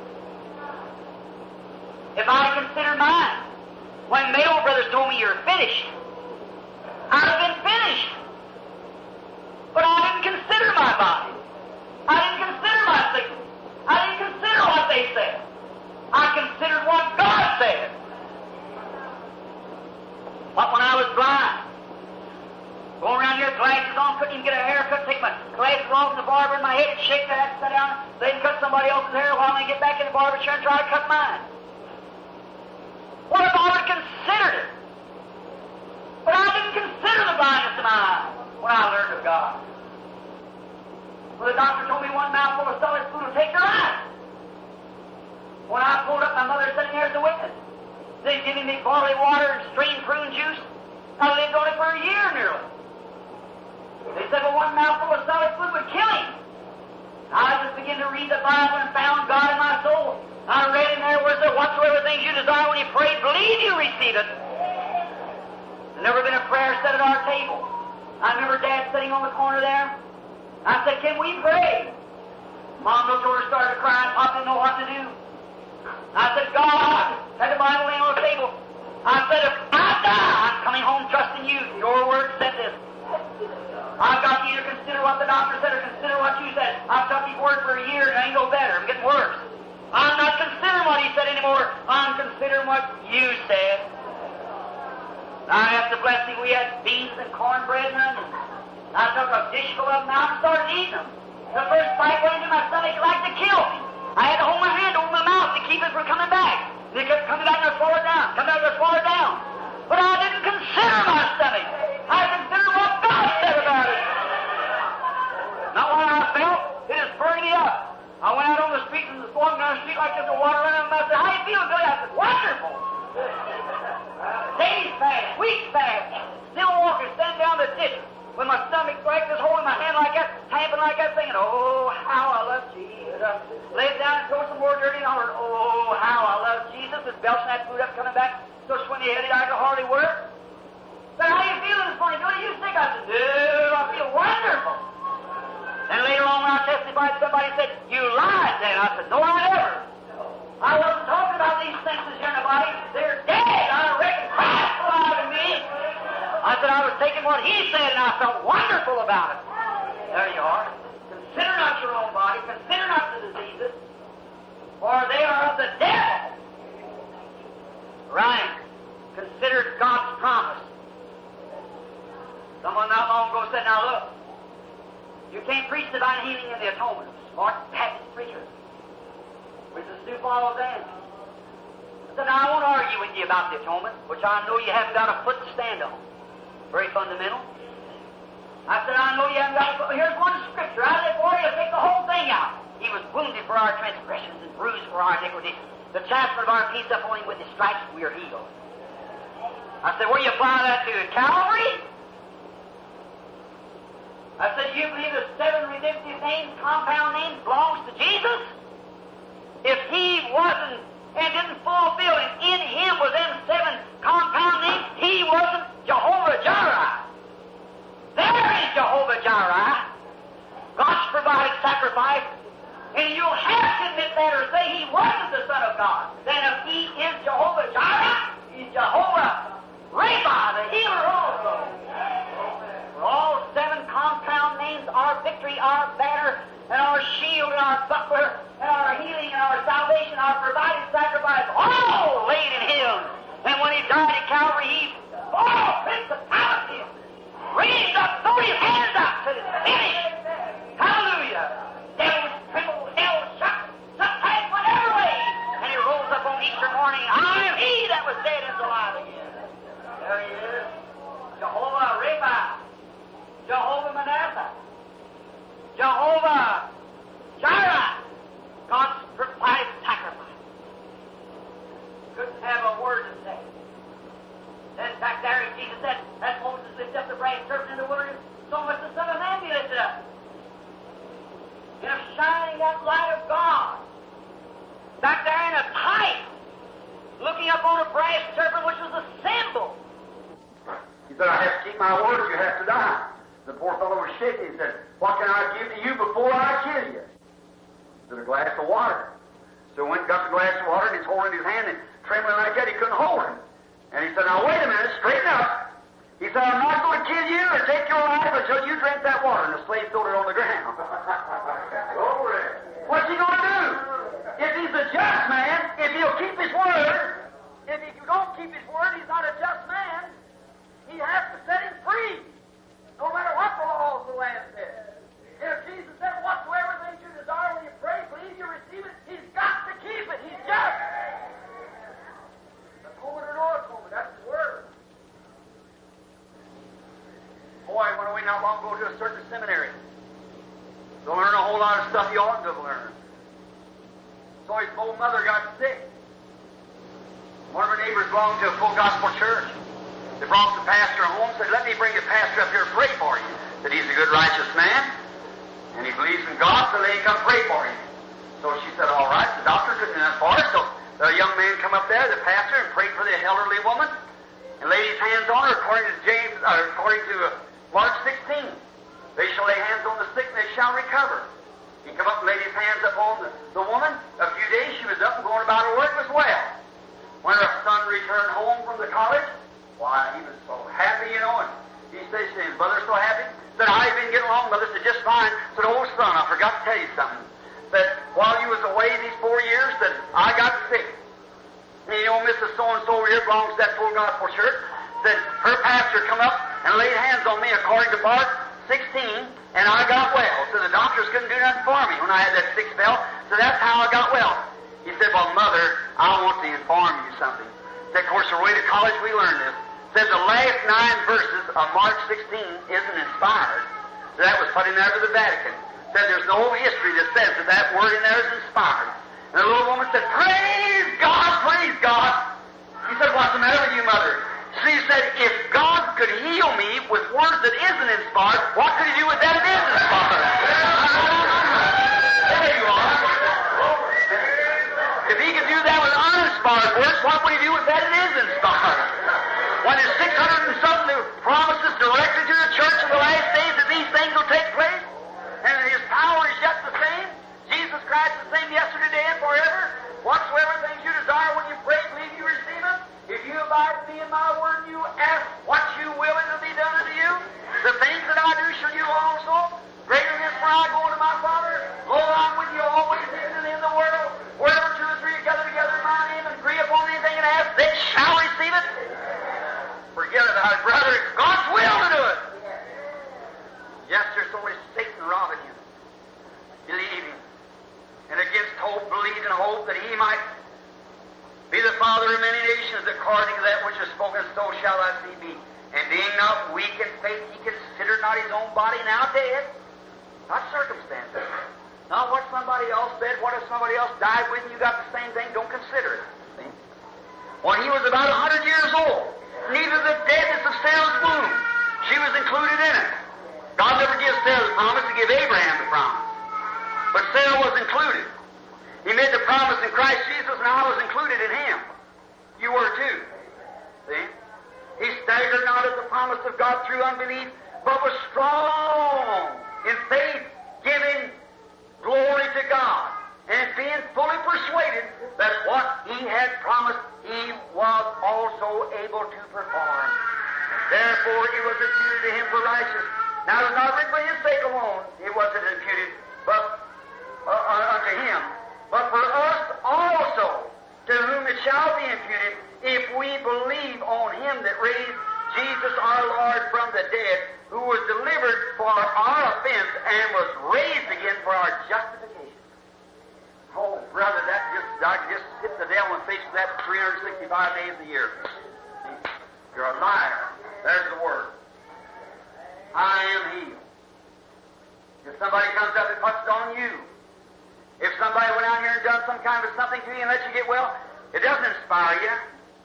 If I consider mine, when Mayo Brothers told me you're finished, I'd have been finished. But I didn't consider my body. I didn't consider my sickness. I didn't consider what they said. I considered what God said. But when I was blind, going around here, glasses on, couldn't even get a haircut, take my glasses off in the barber in my head and shake that, sit down, then cut somebody else's hair while they get back in the barber chair and try to cut mine. What if I would have considered it? But I didn't consider the blindness of my eyes when I learned of God. Well, the doctor told me one mouthful of solid food will take your eyes. When I pulled up, my mother sitting there as a witness. They giving me barley water and strained prune juice. I lived on it for a year nearly. They said, well, one mouthful of solid food would kill him. I just began to read the Bible and found God in my soul. I read in there where it said, whatsoever things you desire when you pray, believe you receive it. There's never been a prayer said at our table. I remember Dad sitting on the corner there. I said, can we pray? Mom looked over and started crying. Pop didn't know what to do. I said, God, had the Bible laying on the table. I said, if I die, I'm coming home trusting you. Your word said this. I've got you to consider what the doctor said or consider what you said. I've took his word for a year and it ain't no better. I'm getting worse. I'm not considering what he said anymore. I'm considering what you said. I after blessing, we had beans and cornbread and onions. I took a dishful of them out and started eating them. The first bite went into my stomach like to kill me. I had to hold my hand over my mouth to keep it from coming back. And it kept coming back and slow it down, coming back and slow it down. But I didn't consider my stomach. I considered what God said about it. Not what I felt. It just burned me up. I went out on the street and was walking down the street like there's a water running. And I said, how you feeling, Billy? I said, wonderful. Days fast, weeks fast. Still walking, standing down the ditch with my stomach like this, holding my hand like that, tamping like that, thinking, oh, how I love Jesus. Laid down and throw some more dirty and hollered, oh, how I love Jesus. Just belching that food up, coming back so swimmy-headed I could hardly work. Said, how you feeling this morning, Billy? You sick? I said, dude, I feel wonderful. And later on when I testified, somebody said, you lied then. I said, no, I never. I wasn't talking about these senses here in the body. They're dead. I reckon Christ alive in me. I said I was taking what he said and I felt wonderful about it. There you are. Consider not your own body. Consider not the diseases, for they are of the devil. Right. Consider God's promise. Someone not long ago said, now look, you can't preach divine healing in the atonement. Smart package preacher. Which is Stu Paul then. I said, now I won't argue with you about the atonement, which I know you haven't got a foot to stand on. Very fundamental. I said, I know you haven't got a foot. Here's one scripture. I said, boy, you'll take the whole thing out. He was wounded for our transgressions and bruised for our iniquities. The chastisement of our peace upon him, with his stripes we are healed. I said, where do you apply that to? Calvary? I said, you believe the 7 redemptive names, compound names, belongs to Jesus? If he wasn't and didn't fulfill it, in him was them 7 compound names, he wasn't Jehovah Jireh. There is Jehovah Jireh, God's provided sacrifice, and you'll have to admit that or say he wasn't the Son of God. Then if he is Jehovah Jireh, he's Jehovah Rapha, the healer also. For all 7 compound names, our victory, our banner, and our shield, and our buckler, and our healing, and our salvation, our provided sacrifice, all laid in him. And when he died at Calvary, he all principalities raised up, threw his hands up, said it's finished. Hallelujah. Devils trembled, hell shook, sometimes went every way. And he rose up on Easter morning, I am he that was dead and is alive again. There he is. Jehovah Rapha, Jehovah Manasseh, Jehovah Jireh, God's provided sacrifice. Couldn't have a word to say. Then back there, Jesus said, as Moses lifted up the brass serpent in the wilderness, so must the Son of Man be lifted up. In a shining that light of God. Back there in a type, looking up on a brass serpent, which was a symbol. He said, I have to keep my word, you have to die. The poor fellow was shaking. He said, what can I give to you before I kill you? He said, a glass of water. So he went and got the glass of water, and he's holding his hand and trembling like that. He couldn't hold him. And he said, now wait a minute, straighten up. He said, I'm not going to kill you or take your life until you drink that water. And the slave threw it on the ground. What's he going to do? If he's a just man, if he'll keep his word, if he don't keep his word, he's not a just man. He has to set him free, no matter what the laws of the land said. If Jesus said, whatsoever things you desire when you pray, believe you receive it, he's got to keep it. He's just. Atonement or no atonement, that's his word. Boy, I went away not long ago to a certain seminary to learn a whole lot of stuff he oughtn't to have learned. So his old mother got sick. One of her neighbors belonged to a full gospel church. They brought the pastor home and said, let me bring the pastor up here and pray for you. That he's a good, righteous man, and he believes in God, so they come pray for him. So she said, all right, the doctor couldn't do that for us, so the young man come up there, the pastor, and prayed for the elderly woman, and laid his hands on her according to Mark 16. They shall lay hands on the sick, and they shall recover. He come up and laid his hands up on the woman. A few days she was up and going about her work was well. When her son returned home from the college, why, he was so happy, you know, and he says to his brother, so happy. Said, how you been getting along, mother? Said, just fine. Said, old son, I forgot to tell you something. Said, while you was away these 4 years, that I got sick. And you know, Mrs. So-and-so over here belongs to that full gospel church. Said, her pastor come up and laid hands on me according to Mark 16, and I got well. So the doctors couldn't do nothing for me when I had that sick spell. So that's how I got well. He said, well, mother, I want to inform you something. Said, of course, the way to college we learned this. Said the last 9 verses of Mark 16 isn't inspired. So that was put in there to the Vatican. Said there's no history that says that that word in there is inspired. And the little woman said, praise God, praise God. He said, what's the matter with you, mother? She said, if God could heal me with words that isn't inspired, what could he do with that that is inspired? There you are. If he could do that with uninspired words, what would he do with that that is inspired? When there's 600 and something promises directed to the church in the last days that these things will take place, and his power is yet the same, Jesus Christ is the same yesterday, today, and forever, whatsoever things you desire when you pray, believe you receive them. If you abide in me in my word, you ask what you will, and it will be done unto you. The things that I do shall you also. Greater than this, for I go unto my Father. Lo, I'm with you always, even in the world. Wherever 2 or 3 are gathered together in my name and agree upon anything and ask, they shall Brother, it's God's will to do it. Yes, there's only Satan robbing you. Believe him. And against hope, believe in hope that he might be the father of many nations, according to that which is spoken, so shall thy seed be. And being not weak in faith, he considered not his own body now dead. Not circumstances. Not what somebody else said. What if somebody else died with you? You got the same thing. Don't consider it. See? When he was about 100 years old, neither the deadness of Sarah's womb, she was included in it. God never gives Sarah the promise to give Abraham the promise. But Sarah was included. He made the promise in Christ Jesus, and I was included in him. You were too. See? He staggered not at the promise of God through unbelief, but was strong in faith, giving glory to God, and being fully persuaded that what he had promised he was also able to perform. Therefore it was imputed to him for righteousness. Now it was not written for his sake alone, it wasn't imputed, but unto him, but for us also, to whom it shall be imputed, if we believe on him that raised Jesus our Lord from the dead, who was delivered for our offense and was raised again for our justification. Oh, brother, I could just hit the devil in the face with that 365 days a year. You're a liar. There's the word. I am healed. If somebody comes up and puts it on you, if somebody went out here and done some kind of something to you and let you get well, it doesn't inspire you.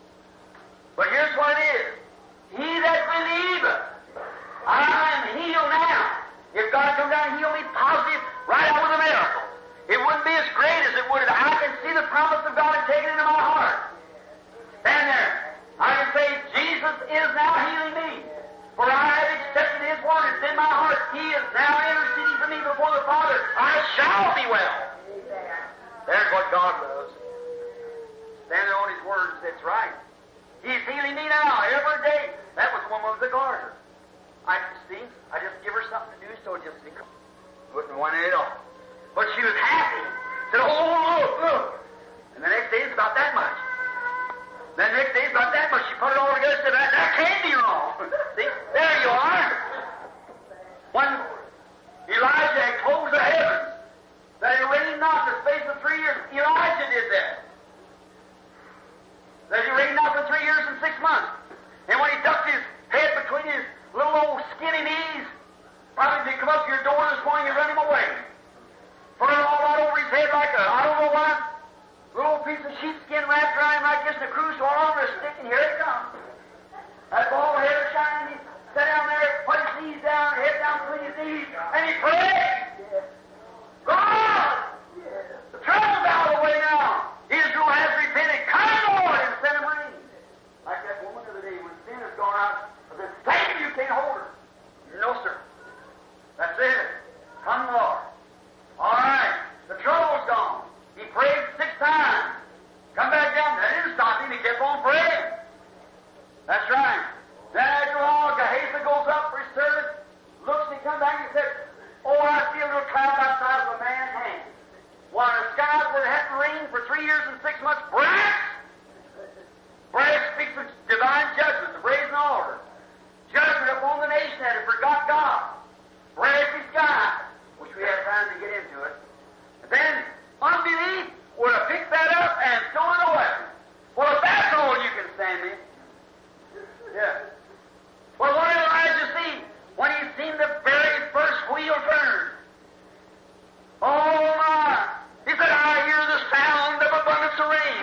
But here's what it is. He that believeth, I am healed now. If God comes down and heal me positive, right out with a miracle, it wouldn't be as great as it would if I can see the promise of God and take it into my heart. Stand there. I can say, Jesus is now healing me. For I have accepted his word. It's in my heart. He is now interceding for me before the Father. I shall be well. There's what God loves. Stand there on his word and say, it's right. He's healing me now every day. That was the woman with the garter. I just give her something to do, so it just wouldn't want it at all. But she was happy. Said, oh, look. And the next day it's about that much. Then the next day it's about that much. She put it all together and said, that can't be wrong. See? There you are. When Elijah had closed the heavens, that it rained not in the space of 3 years, Elijah did that. That it rained not for 3 years and 6 months. And when he ducked his head between his little old skinny knees, probably if he come up to your door this morning, you run him away. Put it all out over his head like a, I don't know what, little piece of sheepskin wrapped around him like this, and a cruise all over a stick, and here it comes. That bald head was shining, he sat down there, put his knees down, head down between his knees, and he prayed. God! The trouble's out of the way now. Israel has repented. Come, Lord, and send him rain. Like that woman the other day, when sin has gone out, I said, Satan, you can't hold her. No, sir. That's it. Come, Lord. All right. The trouble's gone. He prayed 6 times. Come back down. That didn't stop him. He kept on praying. That's right. Then after a while, Gehazi goes up for his servant, looks, and he comes back and said, oh, I see a little cloud the size of a man's hand. While the skies where it hadn't rained for 3 years and 6 months, brass! Brass speaks of divine judgment, the brazen altar. Judgment upon the nation that had forgot God. Brassy sky, which we have time to get into it. And then unbelief would have picked that up and thrown it away. Well, if that's all you can stand in. Yeah. Well, what did Elijah see when he seen the very first wheel turn? Oh my! He said, I hear the sound of abundance of rain.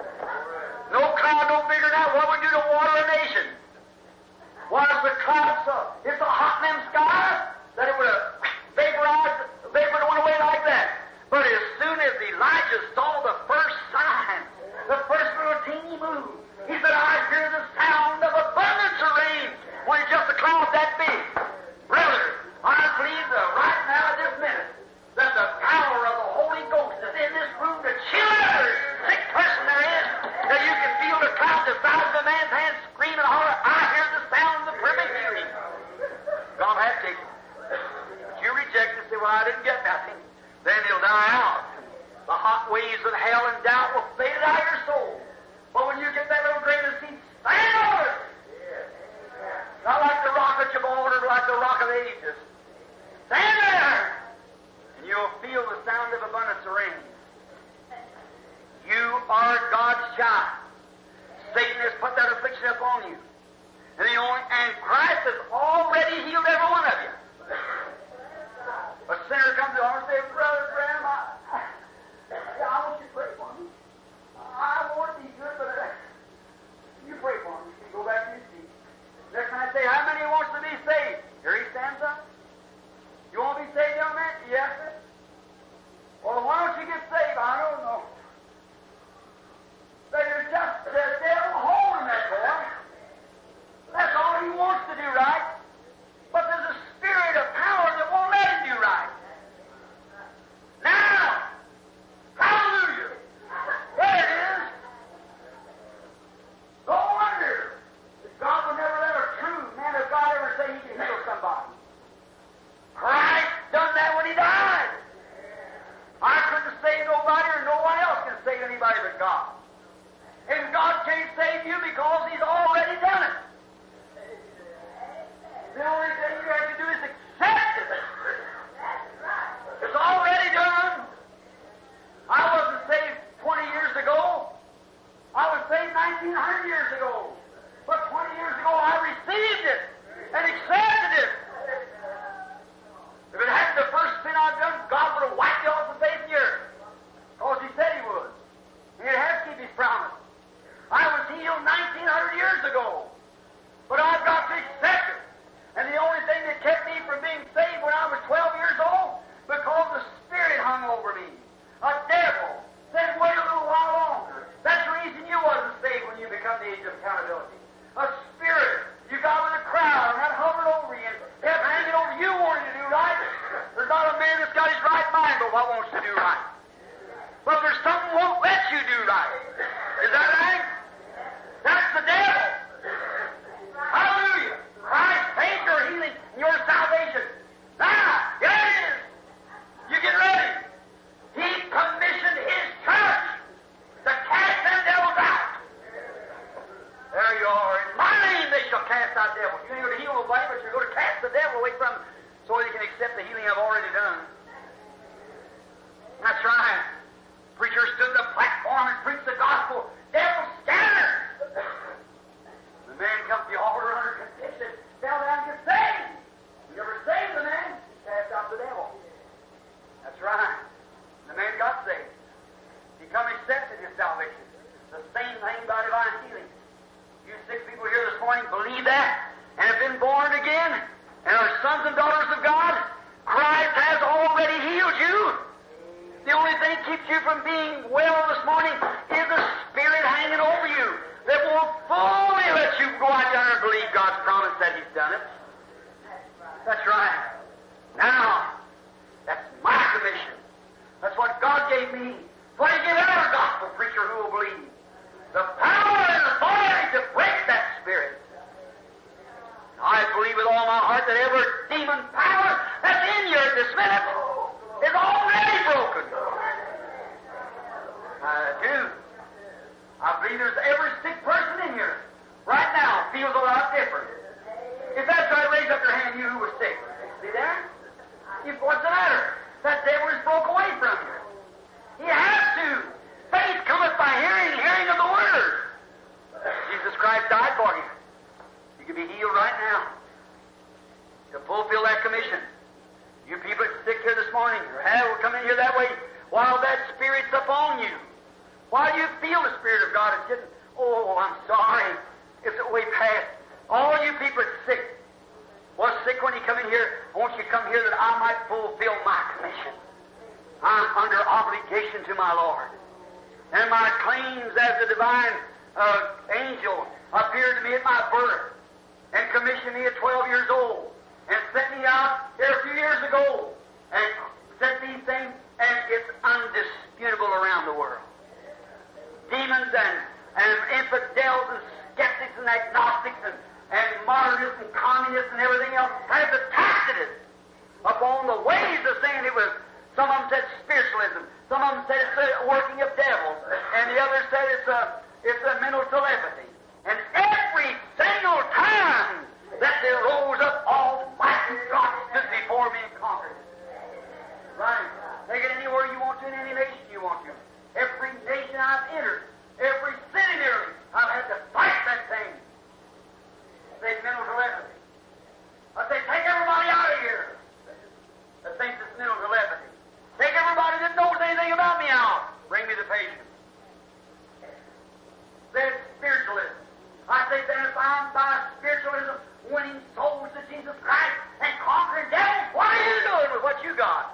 No cloud no bigger than that. What would do to water a nation? Was the cloud so? It's so hot in them skies that it would have vaporized, vapor went away like that. But as soon as Elijah saw the first sign, the first little teeny move, he said, I hear the sound of abundance of rain. When it's just a cloud that big. Brother, I believe that right now at this minute, that the power of the Holy Ghost is in this room to chill every sick person there is, that you can feel the cloud the size of a man's hand scream and holler, I hear the sound of perfect healing. God has taken it. But you reject it and say, well, I didn't get nothing. Then he'll die out. The hot waves of hell and doubt will fade out of your soul. But when you get that little grain of seed, stand on it. of ages. Stand there, and you'll feel the sound of abundance of rain. You are God's child. Satan has put that affliction upon you. And Christ has already healed every one of you. A sinner comes to our and says, Brother Graham, I want you to pray for me. I want to be good, but you pray for me. You go back to your seat. Next time I say, how many wants to be saved? Here he stands up. You want to be saved, young man? Yes, sir. Well, why don't you get saved? I don't know. There's just the devil holding that boy. That's all he wants to do right. But there's a spirit of power that won't let him do right. Now, hallelujah. There it is. No wonder that God would never let a true man of God ever say he can heal somebody. Christ done that when he died. I couldn't save nobody, or no one else can save anybody but God. And God can't save you because he's already done it. The only thing you have to do is accept it. It's already done. I wasn't saved 20 years ago. I was saved 1900 years ago. But 20 years ago I received it and accepted it. If it hadn't the first sin I've done, God would have wiped it off the face of the earth. Because he said he would. And he has to keep his promise. I was healed 1900 years ago. But I've got to accept it. And the only thing that kept me from being saved when I was 12 years old, because the Spirit hung over me. A devil said, wait a little while longer. That's the reason you wasn't saved when you become the age of accountability. A spirit you got with a crowd, and that hovered over you, and kept hanging over you wanting to do right. There's not a man that's got his right mind but what wants to do right. But there's something won't let you do right. Is that right? That's the devil. Hallelujah. Christ paid your healing and your salvation. Now, here it is. You get ready. He commissioned his church to cast them devils out. There you are. In my name they shall cast out devils. You ain't going to heal nobody, but you're going to cast the devil away from them so they can accept the healing I've already done. That's right. Preacher stood on the platform and preached the gospel. Devil scattered. The man comes to the altar under conviction, fell down and get saved. You never saved the man, cast out the devil. That's right. The man got saved. He come accepted his salvation. The same thing by divine healing. You sick people here this morning believe that and have been born again and are sons and daughters of God. Christ has already healed you. The only thing that keeps you from being well this morning is the Spirit hanging over you that won't fully let you go out there and believe God's promise that he's done it. That's right. Now, that's my commission. That's what God gave me. What he gave every gospel preacher who will believe. The power and authority to break that spirit. I believe with all my heart that every demon power that's in you at this minute is already broken. I do. I believe there's every sick person in here right now feels a lot different. If that's right, raise up your hand, you who was sick. See there? What's the matter? That devil is broke away from you. He has to. Faith cometh by hearing, hearing of the Word. Jesus Christ died for you. You can be healed right now to fulfill that commission. You people that's sick here this morning, or will come in here that way, while that Spirit's upon you. While you feel the Spirit of God is getting, oh, I'm sorry, it's way past. All you people that's sick, was sick when you come in here, I want you to come here that I might fulfill my commission. I'm under obligation to my Lord. And my claims as a divine angel appeared to me at my birth and commissioned me at 12 years old and sent me out here a few years ago and said these things, and it's undisputable around the world. Demons and infidels and skeptics and agnostics and modernists and communists and everything else have attacked it upon the ways of saying it was. Some of them said spiritualism. Some of them said it's the working of devils. And the others said it's a mental telepathy. And every single time that there rose up Almighty God purifying by spiritualism, winning souls to Jesus Christ, and conquering devils. What are you doing with what you got?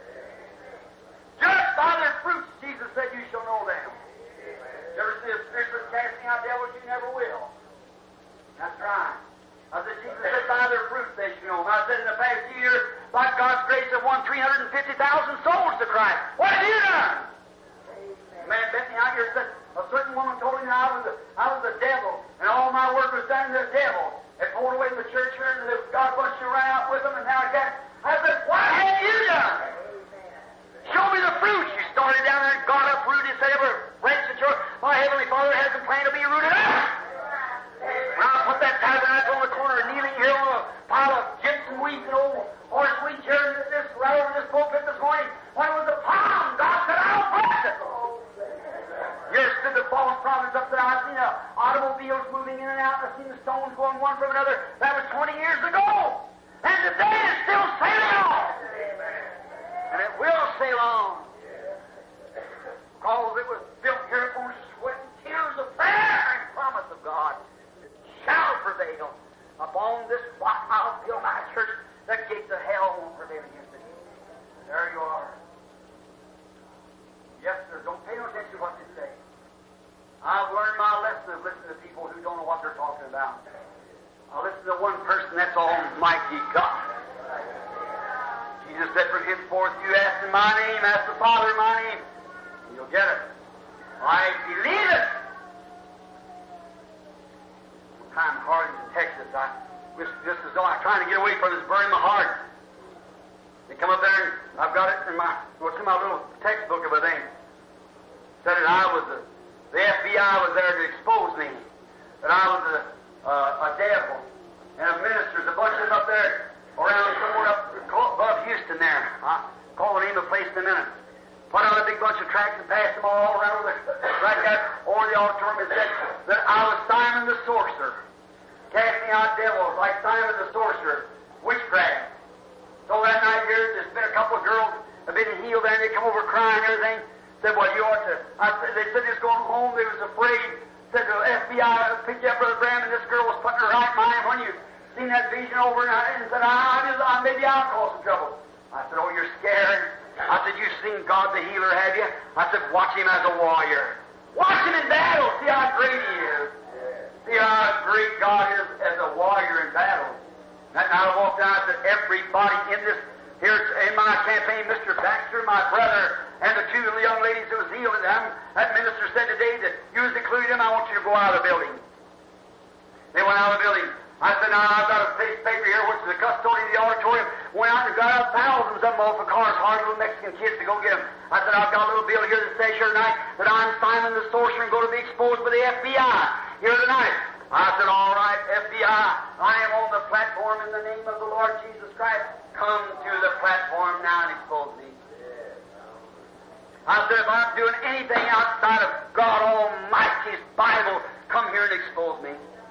Just by their fruits, Jesus said, you shall know them. You ever see a spiritualist casting out devils? You never will. That's right. I said, Jesus said, by their fruits they shall know them. I said, in the past few years, by God's grace, I've won 350,000 souls to Christ. What have you done? A man met me out here and said, a certain woman told me that I was the devil, and all my work was done to the devil. They pulled away from the church here, and God bless you, ran out with them, and now I got. I said, what have you done? Show me the fruits. You started down there and got uprooted, said every branch that my Heavenly Father has a plan to be rooted up. When I put that tabernacle on the corner, kneeling here on a pile of gypsum weeds and old horse weeds here, this right over this pulpit this morning, when it was a palm, God said, I'll bless it. Here stood the false prophets up there. I've seen automobiles moving in and out. I've seen the stones going one from another. That was 20 years ago. And today it's still sailing on. And it will sail on. Because it was built here upon sweat and tears of prayer and promise of God. It shall prevail. Upon this rock I'll build my church. The gates of hell won't prevail against it. There you are. Yes, sir. Don't pay no attention to what they say. I've learned my lesson of listening to people who don't know what they're talking about. I'll listen to one person, that's Almighty God. Jesus said, from henceforth you ask in my name, ask the Father in my name, and you'll get it. I believe it. One time in Harlingen, Texas, this is all I'm trying to get away from this burning my heart. They come up there, and I've got it in what's in my little textbook of a thing. Said that I was the FBI was there to expose me. That I was a devil. And a minister's, a bunch of them up there around somewhere up above Houston there. I'll call the name of the place in a minute. Put out a big bunch of tracts and passed them all around right there over the auditorium and said that I was Simon the sorcerer, casting out devils like Simon the sorcerer, witchcraft. So that night here, there's been a couple of girls have been healed there, and they come over crying and everything. Said, well, you ought to. They said they was going home. They was afraid. Said the FBI picked you up, Brother Bram, and this girl was putting her right mind when you seen that vision over, and said, maybe I'll cause some trouble. I said, oh, you're scared. I said, you've seen God the healer, have you? I said, watch him as a warrior. Watch him in battle. See how great he is. See how great God is as a warrior in battle. That night I walked out and said, everybody in this, here in my campaign, Mr. Baxter, my brother, and the two young ladies who was healed, and that minister said today that you was included them, I want you to go out of the building. They went out of the building. I said, now I've got a piece of paper here, which is the custodian of the auditorium, went out and got out thousands of them off of cars, hard little Mexican kids to go get them. I said, I've got a little bill here that says here tonight that I'm Simon the sorcerer and going to be exposed by the FBI here tonight. I said, all right, FBI, I am on the platform in the name of the Lord Jesus Christ. Come to the platform now and expose me. I said, if I'm doing anything outside of God Almighty's Bible, come here and expose me.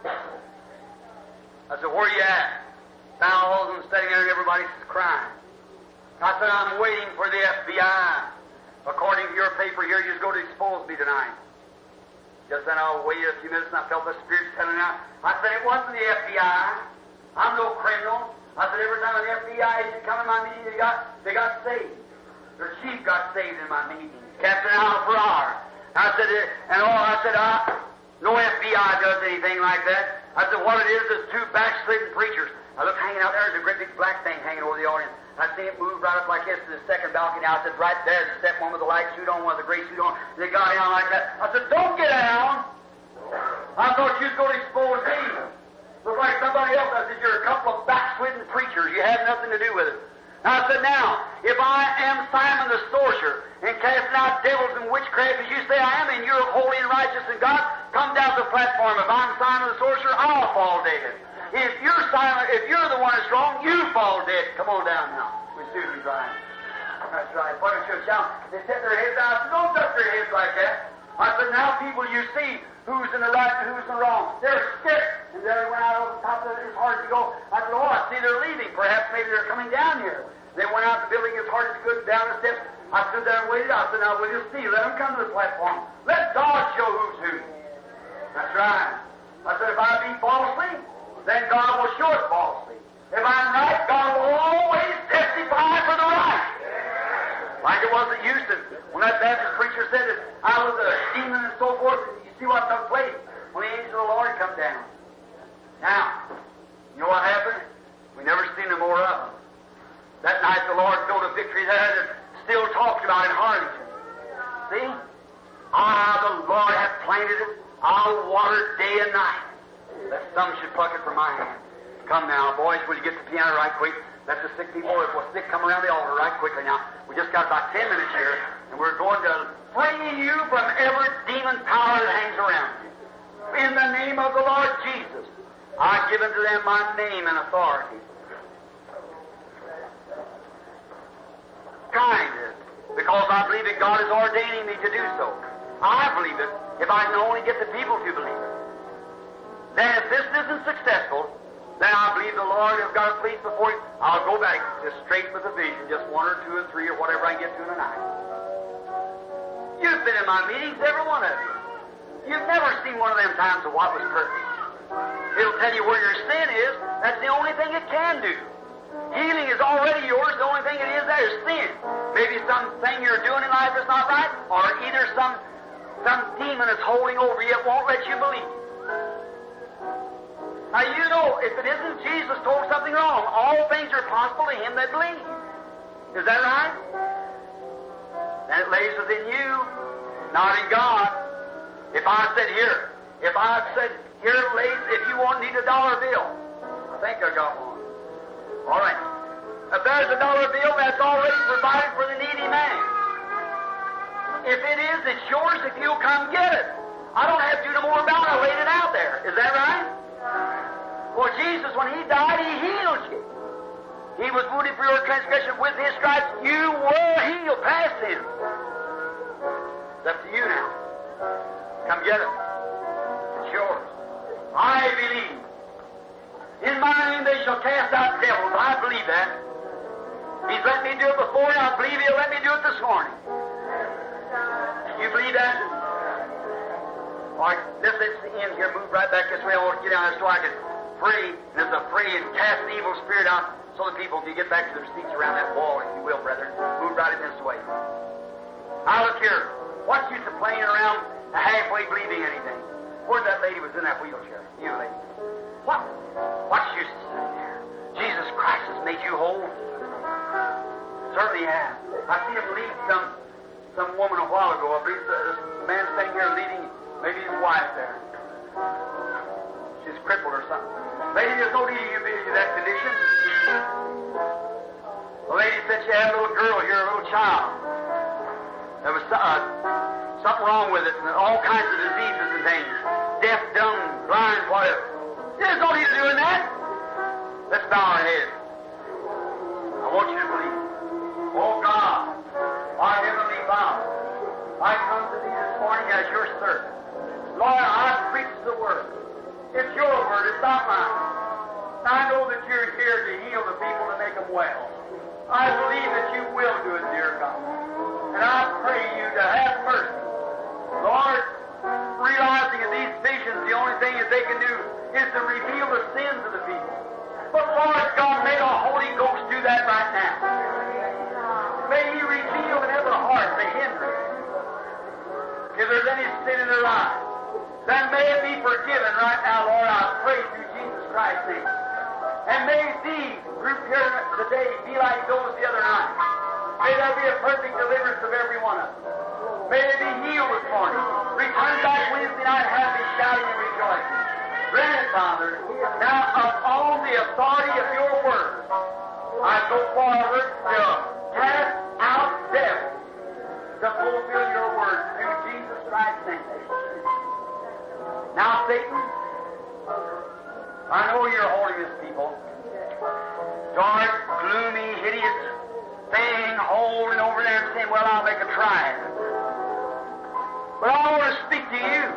I said, where are you at? Thousands sitting there and everybody's crying. I said, I'm waiting for the FBI. According to your paper here, you're going to expose me tonight. Just then I waited a few minutes and I felt the Spirit telling out. I said, it wasn't the FBI. I'm no criminal. I said, every time an FBI agent come in my meeting, they got saved. Their chief got saved in my meeting. Captain Al Farrar. I said, no FBI does anything like that. I said, what it is two backslidden preachers. I looked hanging out there, there's a great big black thing hanging over the audience. I seen it move right up like this to the second balcony. I said, right there's the step one with the light suit on, one with the gray suit on. And they got down like that. I said, don't get down. I thought you was going to expose me. Look like somebody else. I said, you're a couple of backslidden preachers. You had nothing to do with it. I said, now, if I am Simon the sorcerer and casting out devils and witchcraft as you say I am, and you're holy and righteous and God, come down to the platform. If I'm Simon the sorcerer, I'll fall dead. If you're Simon, if you're the one that's wrong, you fall dead. Come on down now. With Susan Bryan. That's right. Put it to a challenge. They set their heads out. I said, don't duck their heads like that. I said, now people, you see who's in the right and who's in the wrong. They're scared. And then they went out over the top of it. It's hard to go. I said, oh, I see they're leaving. Perhaps maybe they're coming down here. They went out the building as hard as good down the steps. I stood there and waited. I said, now we'll just see. Let them come to the platform. Let God show who's who. That's right. I said, if I be falsely, then God will show it falsely. If I'm right, God will always testify for the right. Like it was at Houston, when that Baptist preacher said that I was a demon and so forth, you see what took place when the angel of the Lord come down. Now, you know what happened? We never seen no more of them. That night the Lord showed a victory there that still talked about in Harlingen. See? The Lord hath planted it. I'll water it day and night. That some should pluck it from my hand. Come now, boys, will you get the piano right quick? Let the sick people, if we're sick, come around the altar right quickly. Now, we just got about 10 minutes here, and we're going to free you from every demon power that hangs around you. In the name of the Lord Jesus, I give unto them my name and authority. Kindness, because I believe that God is ordaining me to do so. I believe it, if I can only get the people to believe it. Then if this isn't successful, then I believe the Lord has got a place before Him. I'll go back just straight with the vision, just 1 or 2 or 3 or whatever I get to in the night. You've been in my meetings, every one of you. You've never seen one of them times of what was perfect. It'll tell you where your sin is. That's the only thing it can do. Healing is already yours. The only thing it is there is sin. Maybe something you're doing in life is not right, or either some demon is holding over you. It won't let you believe. Now, you know, if it isn't Jesus told something wrong, all things are possible to him that believes. Is that right? Then it lays within you, not in God. If I said, here lays, if you need a dollar bill, I think I got one. All right. If there's a dollar bill, that's already provided for the needy man. If it is, it's yours if you'll come get it. I don't have to do no more about it. I laid it out there. Is that right? Well, Jesus, when He died, He healed you. He was wounded for your transgression. With His stripes, you were healed. Past Him. It's up to you now. Come get it. It's yours. I believe. In my name they shall cast out devils. I believe that. He's let me do it before, and I believe He'll let me do it this morning. You believe that? All right, let's end here. Move right back this way. I want to get down there so I can pray. And as I pray and cast the evil spirit out so the people can get back to their seats around that wall, if you will, brethren. Move right in this way. Now look here. What's use of playing around halfway believing anything? Where's that lady was in that wheelchair? You lady. What's use of sitting there? Jesus Christ has made you whole. Certainly has. I see him lead some woman a while ago. I believe this man sitting here leading maybe his wife there. She's crippled or something. Lady, there's no need of you being in that condition. The lady said she had a little girl here, a little child. There was something wrong with it, and all kinds of diseases and things. Deaf, dumb, blind, whatever. There's no need of doing that. Let's bow our heads. I want you to believe. Oh God, our Heavenly Father, I come to Thee this morning as Your servant. Lord, I preach the Word. It's Your Word, it's not mine. I know that You're here to heal the people and make them well. I believe that You will do it, dear God. And I pray You to have mercy. Lord, realizing in these visions the only thing that they can do is to reveal the sins of the people. But Lord God, may the Holy Ghost do that right now. May He reveal in every heart the hindrance. If there's any sin in their life, then may it be forgiven right now, Lord, I pray through Jesus Christ's name. And may these group here today be like those the other night. May there be a perfect deliverance of every one of them. May they be healed this morning. Return back Wednesday night happy, shouting and rejoicing. Grant it, Father. Now, upon the authority of Your Word, I go forward to cast out devils to fulfill Your Word through Jesus Christ's name. Now, Satan, I know You're holding this people. Dark, gloomy, hideous thing holding over there and saying, well, I'll make a try at it. But I want to speak to you.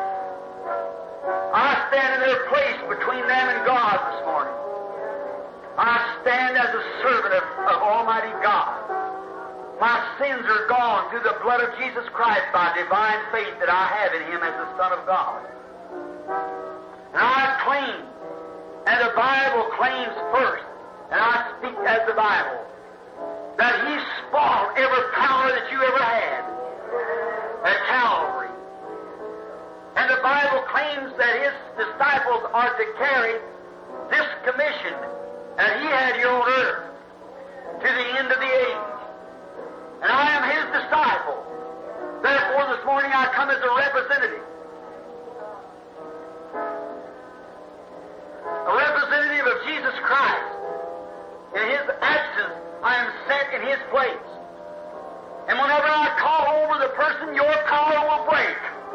I stand in their place between them and God this morning. I stand as a servant of Almighty God. My sins are gone through the blood of Jesus Christ by divine faith that I have in Him as the Son of God. And I claim, and the Bible claims first, and I speak as the Bible, that He spoiled every power that you ever had at Calvary. And the Bible claims that His disciples are to carry this commission that He had here on earth to the end of the age. And I am His disciple. Therefore, this morning I come as a representative. A representative of Jesus Christ. In His absence, I am set in His place. And whenever I call over the person, your power will break.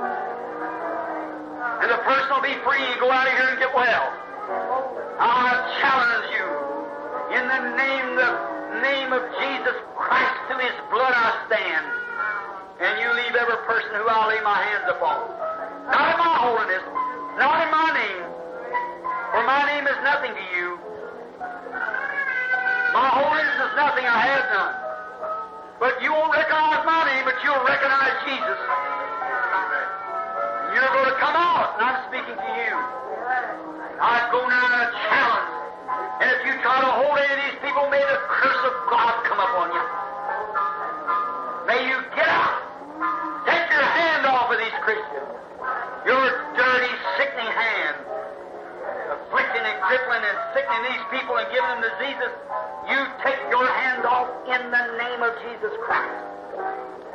And the person will be free and go out of here and get well. I challenge you. In the name of Jesus Christ, through His blood I stand. And you leave every person who I lay my hands upon. Not in my holiness, not in my name. For my name is nothing to you. My holiness is nothing, I have none. But you won't recognize my name, but you'll recognize Jesus. You're going to come out, and I'm speaking to you. I go now and challenge. And if you try to hold any of these people, may the curse of God come upon you. May you get out. Take your hand off of these Christians. Your dirty, sickening hand. Afflicting and crippling and sickening these people and giving them diseases. You take your hand off in the name of Jesus Christ.